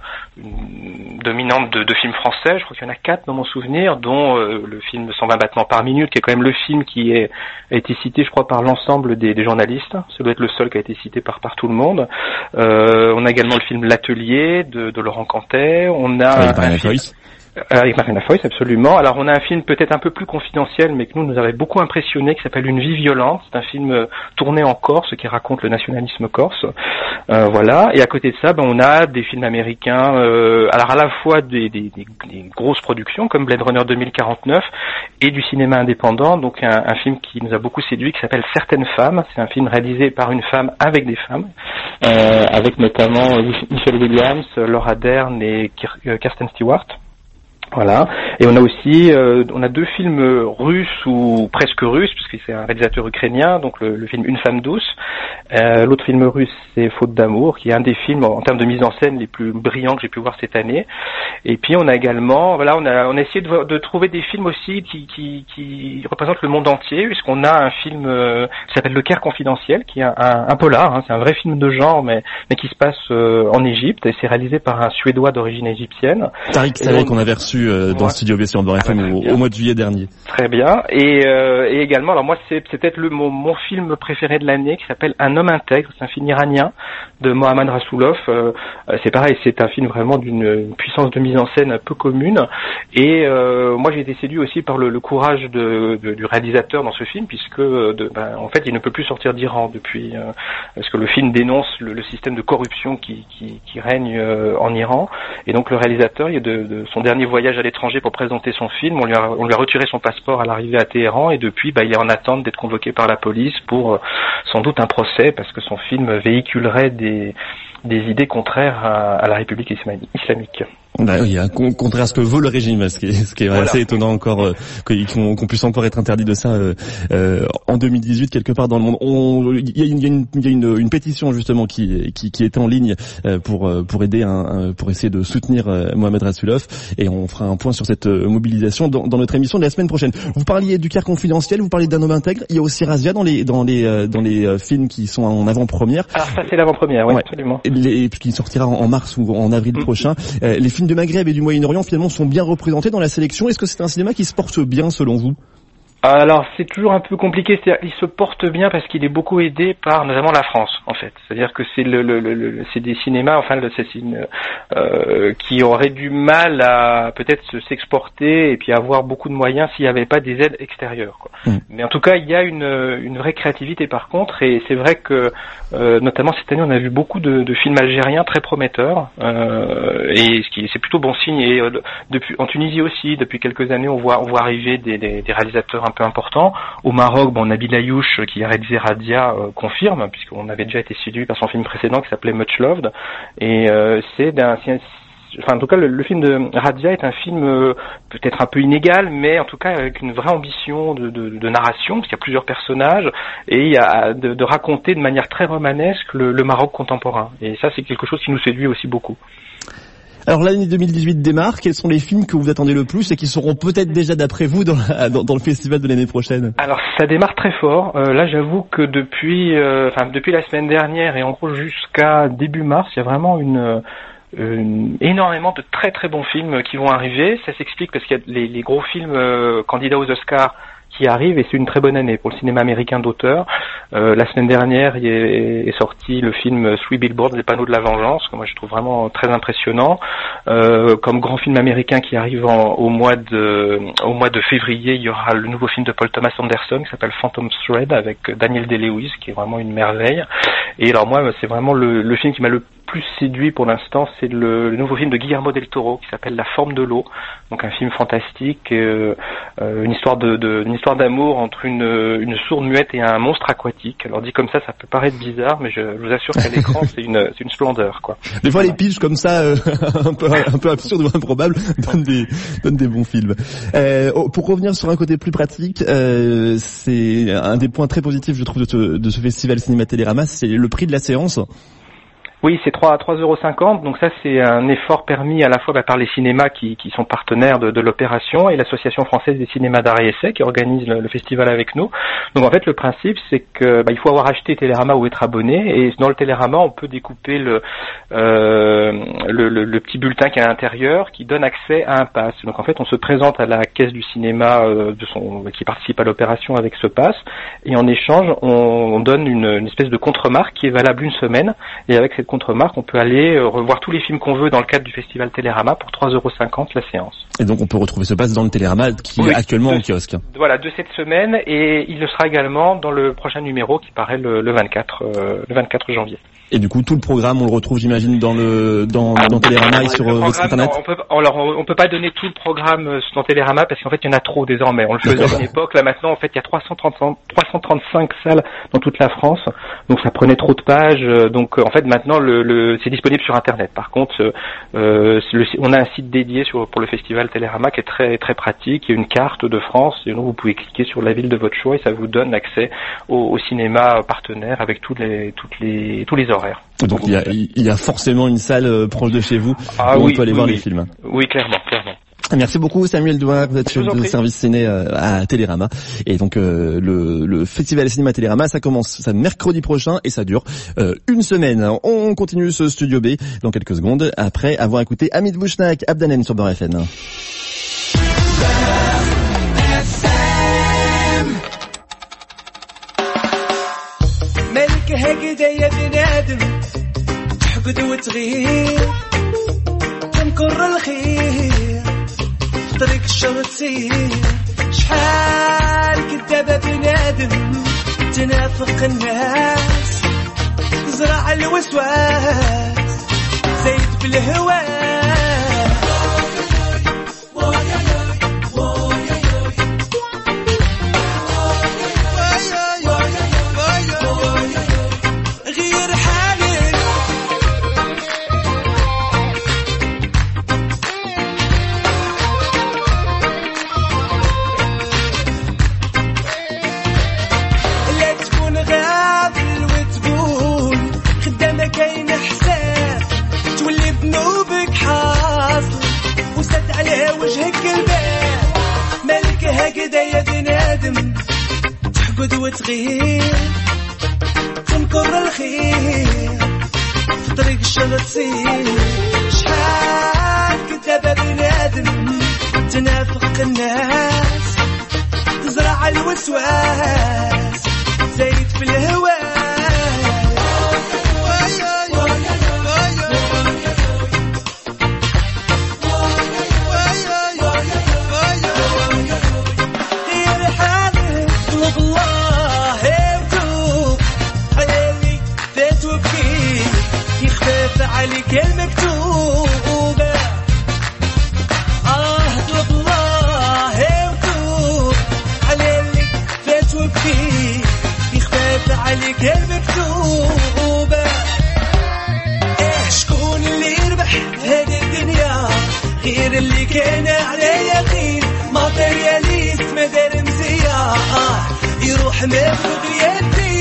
S28: une dominante de, de films français. Je crois qu'il y en a quatre dans mon souvenir, dont euh, le film cent vingt battements par minute, qui est quand même le film qui est, a été cité, je crois, par l'ensemble des, des journalistes. Ça doit être le seul qui a été cité par par tout le monde. Euh, on a également le film L'Atelier de, de Laurent Cantet. On a
S2: avec Marina Foïs.
S28: Avec Marina Foïs, absolument. Alors on a un film peut-être un peu plus confidentiel, mais que nous nous avait beaucoup impressionné, qui s'appelle Une vie violente. C'est un film tourné en Corse, qui raconte le nationalisme corse. Euh, voilà. Et à côté de ça, ben, on a des films américains, euh, alors à la fois des, des, des, des grosses productions comme Blade Runner deux mille quarante-neuf et du cinéma indépendant. Donc un, un film qui nous a beaucoup séduit, qui s'appelle Certaines femmes. C'est un film réalisé par une femme avec des femmes, euh, avec notamment Michelle Williams, Laura Dern et Kirsten Stewart. Voilà. Et on a aussi, euh, on a deux films russes ou presque russes, puisque c'est un réalisateur ukrainien, donc le, le film Une femme douce. Euh, l'autre film russe, c'est Faute d'amour, qui est un des films en, en termes de mise en scène les plus brillants que j'ai pu voir cette année. Et puis on a également, voilà, on a, on a essayé de, de trouver des films aussi qui, qui, qui représentent le monde entier, puisqu'on a un film euh, qui s'appelle Le Caire confidentiel, qui est un, un, un polar, hein, c'est un vrai film de genre, mais, mais qui se passe euh, en Égypte, et c'est réalisé par un Suédois d'origine égyptienne.
S2: Tariq Saleh, qu'on avait reçu euh, dans
S28: ouais.
S2: le studio B C en Beurre F M ah, au, au mois de juillet dernier.
S28: Très bien. Et, euh, et également, alors moi c'est, c'est peut-être le, mon, mon film préféré de l'année, qui s'appelle Un homme intègre. C'est un film iranien de Mohammad Rasoulov. Euh, c'est pareil, c'est un film vraiment d'une puissance de mise en scène un peu commune. Et euh, moi j'ai été séduit aussi par le, le courage de, de, du réalisateur dans ce film, puisque de, ben, en fait il ne peut plus sortir d'Iran depuis, euh, parce que le film dénonce le, le système de corruption qui, qui, qui règne euh, en Iran. Et donc le réalisateur, il de, de son dernier voyage à l'étranger pour présenter son film, on lui a, on lui a retiré son passeport à l'arrivée à Téhéran, et depuis, bah, il est en attente d'être convoqué par la police pour euh, sans doute un procès, parce que son film véhiculerait des, des idées contraires à, à la République islamique.
S2: Bah oui, contraire à ce que veut le régime, ce qui est, ce qui est voilà. assez étonnant encore, euh, qu'on, qu'on puisse encore être interdit de ça euh, euh, en deux mille dix-huit quelque part dans le monde. Il y a, une, y a, une, y a une, une pétition justement qui, qui, qui est en ligne euh, pour pour aider, un, un, pour essayer de soutenir euh, Mohamed Rasoulov, et on fera un point sur cette euh, mobilisation dans, dans notre émission de la semaine prochaine. Vous parliez du Caire confidentiel, vous parliez d'Un homme intègre. Il y a aussi Razia dans les dans les euh, dans les euh, films qui sont en avant-première.
S28: Alors ça c'est l'avant-première, oui, ouais, absolument.
S2: Les, qui sortira en mars ou en avril mmh. prochain. Euh, les films de Maghreb et du Moyen-Orient finalement sont bien représentés dans la sélection. Est-ce que c'est un cinéma qui se porte bien selon vous ?
S28: Alors c'est toujours un peu compliqué, c'est-à-dire il se porte bien parce qu'il est beaucoup aidé par notamment la France en fait. C'est-à-dire que c'est le, le, le c'est des cinémas, enfin le, c'est une, euh, qui auraient du mal à peut-être s'exporter et puis avoir beaucoup de moyens s'il n'y avait pas des aides extérieures, quoi. Mmh. Mais en tout cas il y a une, une vraie créativité par contre, et c'est vrai que euh, notamment cette année on a vu beaucoup de, de films algériens très prometteurs, euh, et ce qui c'est plutôt bon signe. Et euh, depuis en Tunisie aussi depuis quelques années on voit on voit arriver des, des, des réalisateurs un peu important. Au Maroc, bon, Nabil Ayouch, qui a réalisé Radia, euh, confirme, puisqu'on avait déjà été séduit par son film précédent qui s'appelait Much Loved. Et euh, c'est d'un, c'est un, enfin, en tout cas, le, le film de Radia est un film euh, peut-être un peu inégal, mais en tout cas avec une vraie ambition de, de, de narration, parce qu'il y a plusieurs personnages, et il y a de, de raconter de manière très romanesque le, le Maroc contemporain. Et ça, c'est quelque chose qui nous séduit aussi beaucoup.
S2: Alors l'année deux mille dix-huit démarre, quels sont les films que vous attendez le plus et qui seront peut-être déjà d'après vous dans, la, dans, dans le festival de l'année prochaine ?
S28: Alors ça démarre très fort, euh, là j'avoue que depuis, euh, enfin depuis la semaine dernière et en gros jusqu'à début mars, il y a vraiment une euh, énormément de très très bons films qui vont arriver. Ça s'explique parce qu'il y a les, les gros films euh, candidats aux Oscars qui arrivent, et c'est une très bonne année pour le cinéma américain d'auteur. Euh, la semaine dernière, il est, est sorti le film Three Billboards, les panneaux de la vengeance, que moi je trouve vraiment très impressionnant. Euh, comme grand film américain qui arrive en, au mois de au mois de février, il y aura le nouveau film de Paul Thomas Anderson qui s'appelle Phantom Thread avec Daniel Day-Lewis, qui est vraiment une merveille. Et alors moi, c'est vraiment le, le film qui m'a le plus séduit pour l'instant, c'est le, le nouveau film de Guillermo del Toro qui s'appelle La forme de l'eau, donc un film fantastique, euh, euh, une histoire de, de une histoire d'amour entre une une sourde muette et un monstre aquatique. Alors dit comme ça, ça peut paraître bizarre, mais je, je vous assure qu'à l'écran, c'est une c'est une splendeur, quoi.
S2: Des fois, les pitchs comme ça, euh, un peu un peu absurdes ou improbables, donnent des donnent des bons films. Euh, pour revenir sur un côté plus pratique, euh, c'est un des points très positifs, je trouve, de ce, de ce festival Cinéma Télérama, c'est le prix de la séance.
S28: Oui, c'est trois euros cinquante, donc ça c'est un effort permis à la fois bah, par les cinémas qui, qui sont partenaires de, de l'opération et l'Association française des cinémas d'art et essai qui organise le, le festival avec nous. Donc en fait le principe c'est que bah, il faut avoir acheté Télérama ou être abonné, et dans le Télérama on peut découper le, euh, le, le, le petit bulletin qui est à l'intérieur qui donne accès à un pass. Donc en fait on se présente à la caisse du cinéma euh, de son, qui participe à l'opération avec ce pass, et en échange on, on donne une, une espèce de contre-marque qui est valable une semaine, et avec cette contre-marque, on peut aller euh, revoir tous les films qu'on veut dans le cadre du festival Télérama pour trois euros cinquante la séance.
S2: Et donc on peut retrouver ce pass dans le Télérama qui
S28: oui,
S2: est actuellement
S28: de,
S2: en kiosque.
S28: Voilà, de cette semaine, et il le sera également dans le prochain numéro qui paraît le, le vingt-quatre, euh, le vingt-quatre janvier.
S2: Et du coup, tout le programme, on le retrouve, j'imagine, dans le dans,
S28: ah,
S2: dans Télérama et sur votre site internet.
S28: On peut, alors, on, on peut pas donner tout le programme dans Télérama parce qu'en fait, il y en a trop désormais. On le faisait à une époque. Là, maintenant, en fait, il y a trois cent trente-cinq salles dans toute la France. Donc, ça prenait trop de pages. Donc, en fait, maintenant, le, le c'est disponible sur internet. Par contre, euh, le, on a un site dédié sur pour le festival Télérama qui est très très pratique. Il y a une carte de France et donc vous pouvez cliquer sur la ville de votre choix et ça vous donne accès au, au cinéma partenaire avec toutes les toutes les tous les horaires.
S2: Donc il y a, il y a forcément une salle euh, proche de chez vous
S28: ah,
S2: où
S28: oui,
S2: on peut aller
S28: oui,
S2: voir
S28: oui.
S2: les films.
S28: Oui, clairement, clairement.
S2: Merci beaucoup Samuel Douard, vous êtes chef de service ciné euh, à Télérama. Et donc euh, le, le festival Cinéma Télérama, ça commence ça mercredi prochain et ça dure euh, une semaine. On continue ce Studio B dans quelques secondes après avoir écouté Amit Bouchnak, Abdanen sur Beurre F M.
S5: ملك هكذا يا بنادم تحقد وتغير تنكر الخير طريق الشر تسير شحال كدابة بنادم تنافق الناس تزرع الوسواس زيد في الهواء كاين حساب تولي بنوبك حاصل وسد على وجهك الباب مالك هكذا يا بنادم تحقد وتغير تنكر الخير في طريق الشر تسير شحال كذابة بنادم تنافق الناس تزرع الوسواس زايد في الهواء عليك المكتوبة آه اطلب الله وتوب على اللي فات وبكي يخفاف عليك المكتوبة إيه شكون اللي يربح هذه الدنيا غير اللي كان على يقين ماتيرياليست ما دار مزيان آه يروح مفروض يدي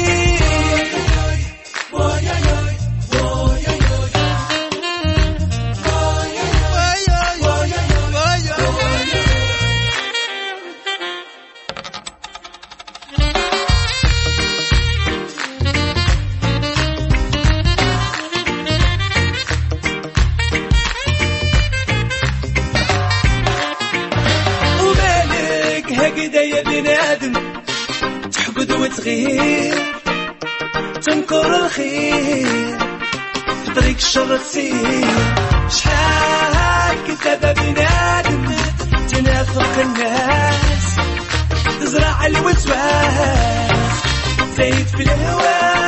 S5: صغير تنكر الخير في طريق الشر تسير شحال كذاب بنادم تنافق الناس تزرع الوسواس زايد في الهواء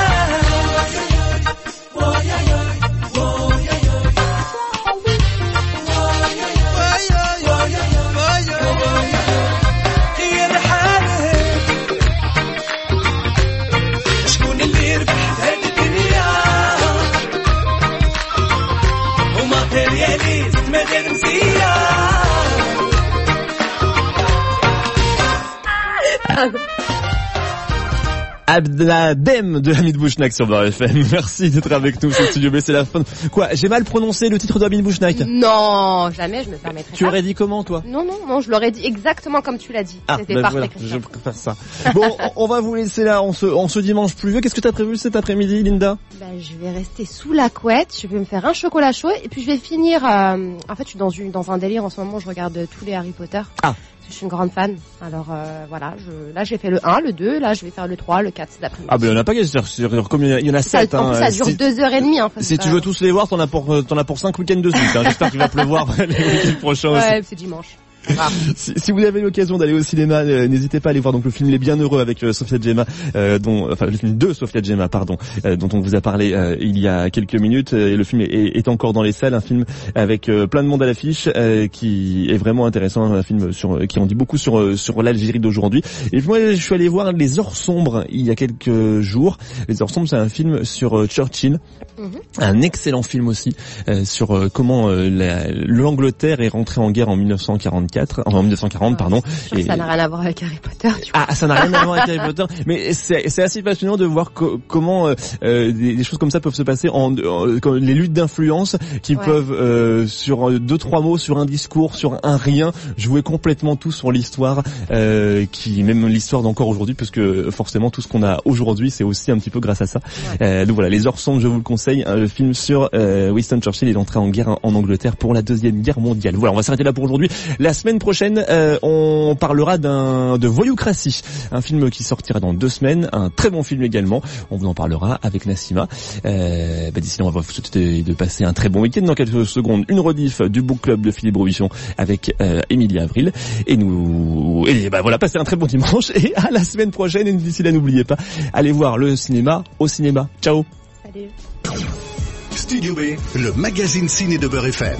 S2: Abdladem de Hamid Bouchnak sur Beurre F M. Merci d'être avec nous sur Studio B, c'est la fin. Quoi, j'ai mal prononcé le titre de Hamid Bouchnak?
S6: Non, jamais, je me permettrais
S2: Tu
S6: pas.
S2: aurais dit comment, toi?
S6: Non, non, non, je l'aurais dit exactement comme tu l'as dit.
S2: Ah,
S6: C'était
S2: ben
S6: parfait,
S2: voilà,
S6: Christian.
S2: je préfère ça. Bon, on va vous laisser là, en ce, en ce dimanche pluvieux. Qu'est-ce que t'as prévu cet après-midi, Linda?
S6: Ben, je vais rester sous la couette, je vais me faire un chocolat chaud et puis je vais finir, euh, en fait, je suis dans une, dans un délire en ce moment, je regarde tous les Harry Potter.
S2: Ah.
S6: Je suis une grande fan. Alors, euh, voilà, je, là, j'ai fait le un, le deux, là, je vais faire le trois, le quatre cet après-midi.
S2: Ah, ben, il y en a pas, c'est-à-dire, comme il y en a sept,
S6: ça,
S2: hein.
S6: En plus, ça dure
S2: si,
S6: deux heures et demie, en fait.
S2: Si tu veux tous les voir, t'en as pour, t'en as pour cinq week-ends de suite, hein. J'espère qu'il va pleuvoir les week-ends prochains aussi.
S6: Ouais, c'est dimanche. Ah.
S2: Si, si vous avez l'occasion d'aller au cinéma, euh, n'hésitez pas à aller voir donc le film Les Bienheureux avec euh, Sofia Djema, euh, dont, enfin le film de Sofia Djema, pardon, euh, dont on vous a parlé euh, il y a quelques minutes. Euh, et le film est, est encore dans les salles, un film avec euh, plein de monde à l'affiche, euh, qui est vraiment intéressant, un film sur qui en dit beaucoup sur euh, sur l'Algérie d'aujourd'hui. Et moi, je suis allé voir Les Heures Sombres il y a quelques jours. Les Heures Sombres, c'est un film sur euh, Churchill, mm-hmm. un excellent film aussi euh, sur euh, comment euh, la, l'Angleterre est rentrée en guerre en dix-neuf cent quarante-quatre. En dix-neuf cent quarante, pardon.
S6: Et... Ça n'a rien à voir avec Harry Potter, tu vois.
S2: Ah, ça n'a rien à voir avec Harry Potter. Mais c'est, c'est assez passionnant de voir co- comment euh, des, des choses comme ça peuvent se passer en, en les luttes d'influence qui ouais. peuvent euh, sur deux trois mots, sur un discours, sur un rien, jouer complètement tout sur l'histoire, euh, qui même l'histoire d'encore aujourd'hui, parce que forcément tout ce qu'on a aujourd'hui, c'est aussi un petit peu grâce à ça. Ouais. Euh, donc voilà, Les Heures Sombres, je vous le conseille, un film sur euh, Winston Churchill et l'entrée en guerre en Angleterre pour la deuxième guerre mondiale. Voilà, on va s'arrêter là pour aujourd'hui. La semaine prochaine, euh, on parlera d'un de Voyoucratie, un film qui sortira dans deux semaines, un très bon film également. On vous en parlera avec Nassima. Euh, bah d'ici là, on va vous souhaiter de, de passer un très bon week-end. Dans quelques secondes, une rediff du Book Club de Philippe Robichon avec euh, Émilie Avril. Et nous, et bah voilà, passez un très bon dimanche et à la semaine prochaine. Et d'ici là, n'oubliez pas, allez voir le cinéma au cinéma. Ciao.
S6: Salut.
S26: Studio B, le magazine ciné de Beurre F M.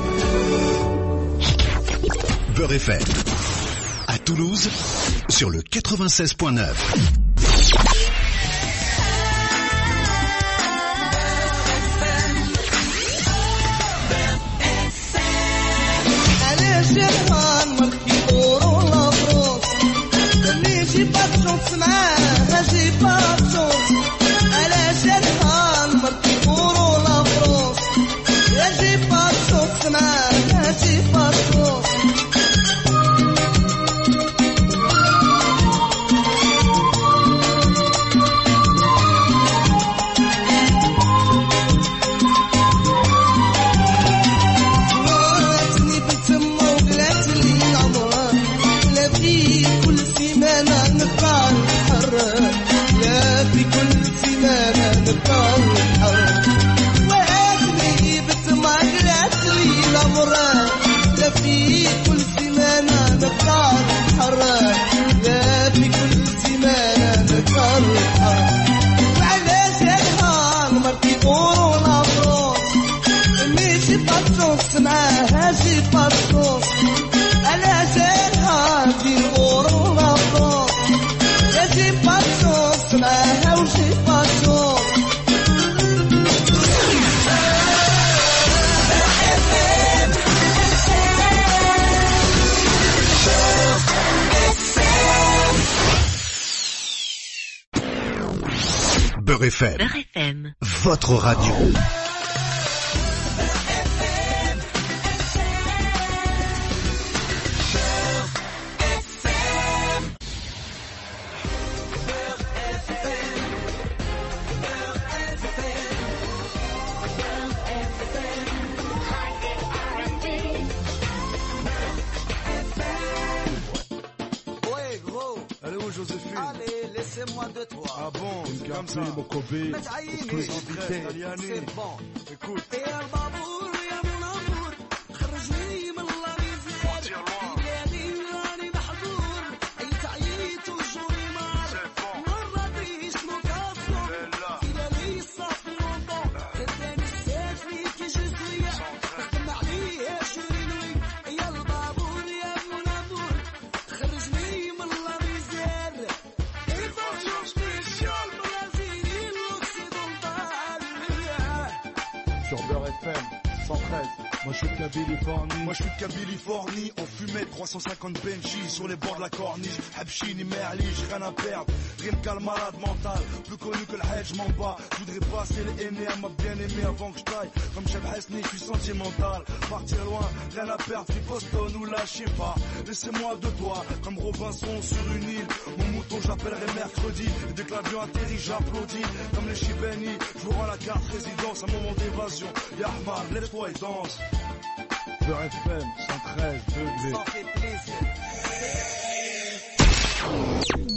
S26: Beurre F M. À Toulouse, sur le quatre-vingt-seize point neuf. Beurre F M.
S27: Beurre F M.
S26: Votre radio.
S7: Joséphine.
S5: Allez, laissez-moi de toi.
S7: Ah bon, c'est comme ça. Mokobe,
S5: c'est bon.
S7: Écoute.
S5: Et un babour, et un mon amour, خرجني من la misère. بلادي راني محظور، عيت عيت وجوني مار. مرة تعيش مكافر، إلى لي صافي لونطون. خداني السافلي كي جزية، استمع ليه شرينوي. يا البابور يا mon amour, خرجني من la misère. Et va spécial Brésil occidental.
S7: Sur Beurre F M, cent treize. Moi je suis de Californie. Moi je suis de Californie. En fumée, trois cent cinquante Benji sur les bords de la corniche. Habchini, Merli, j'ai rien à perdre. Rien qu'à le malade mental. Plus connu que le hedge, m'en bats. Je voudrais passer les aînés à ma bien-aimée avant que je taille. Comme Chef Hesni, je suis sentimental. Partir loin, rien à perdre. Puis Boston ou là, je sais pas. Laissez-moi de toi, comme Robinson sur une île. Mon mouton, j'appellerai mercredi. Et dès que l'avion atterrit, j'applaudis. Comme les Chibeni, je vous rends la carte résidence. Un moment d'évasion. Yahman, lève-toi et danse. Beurre F M, cent treize degrés.
S5: Ça fait plaisir.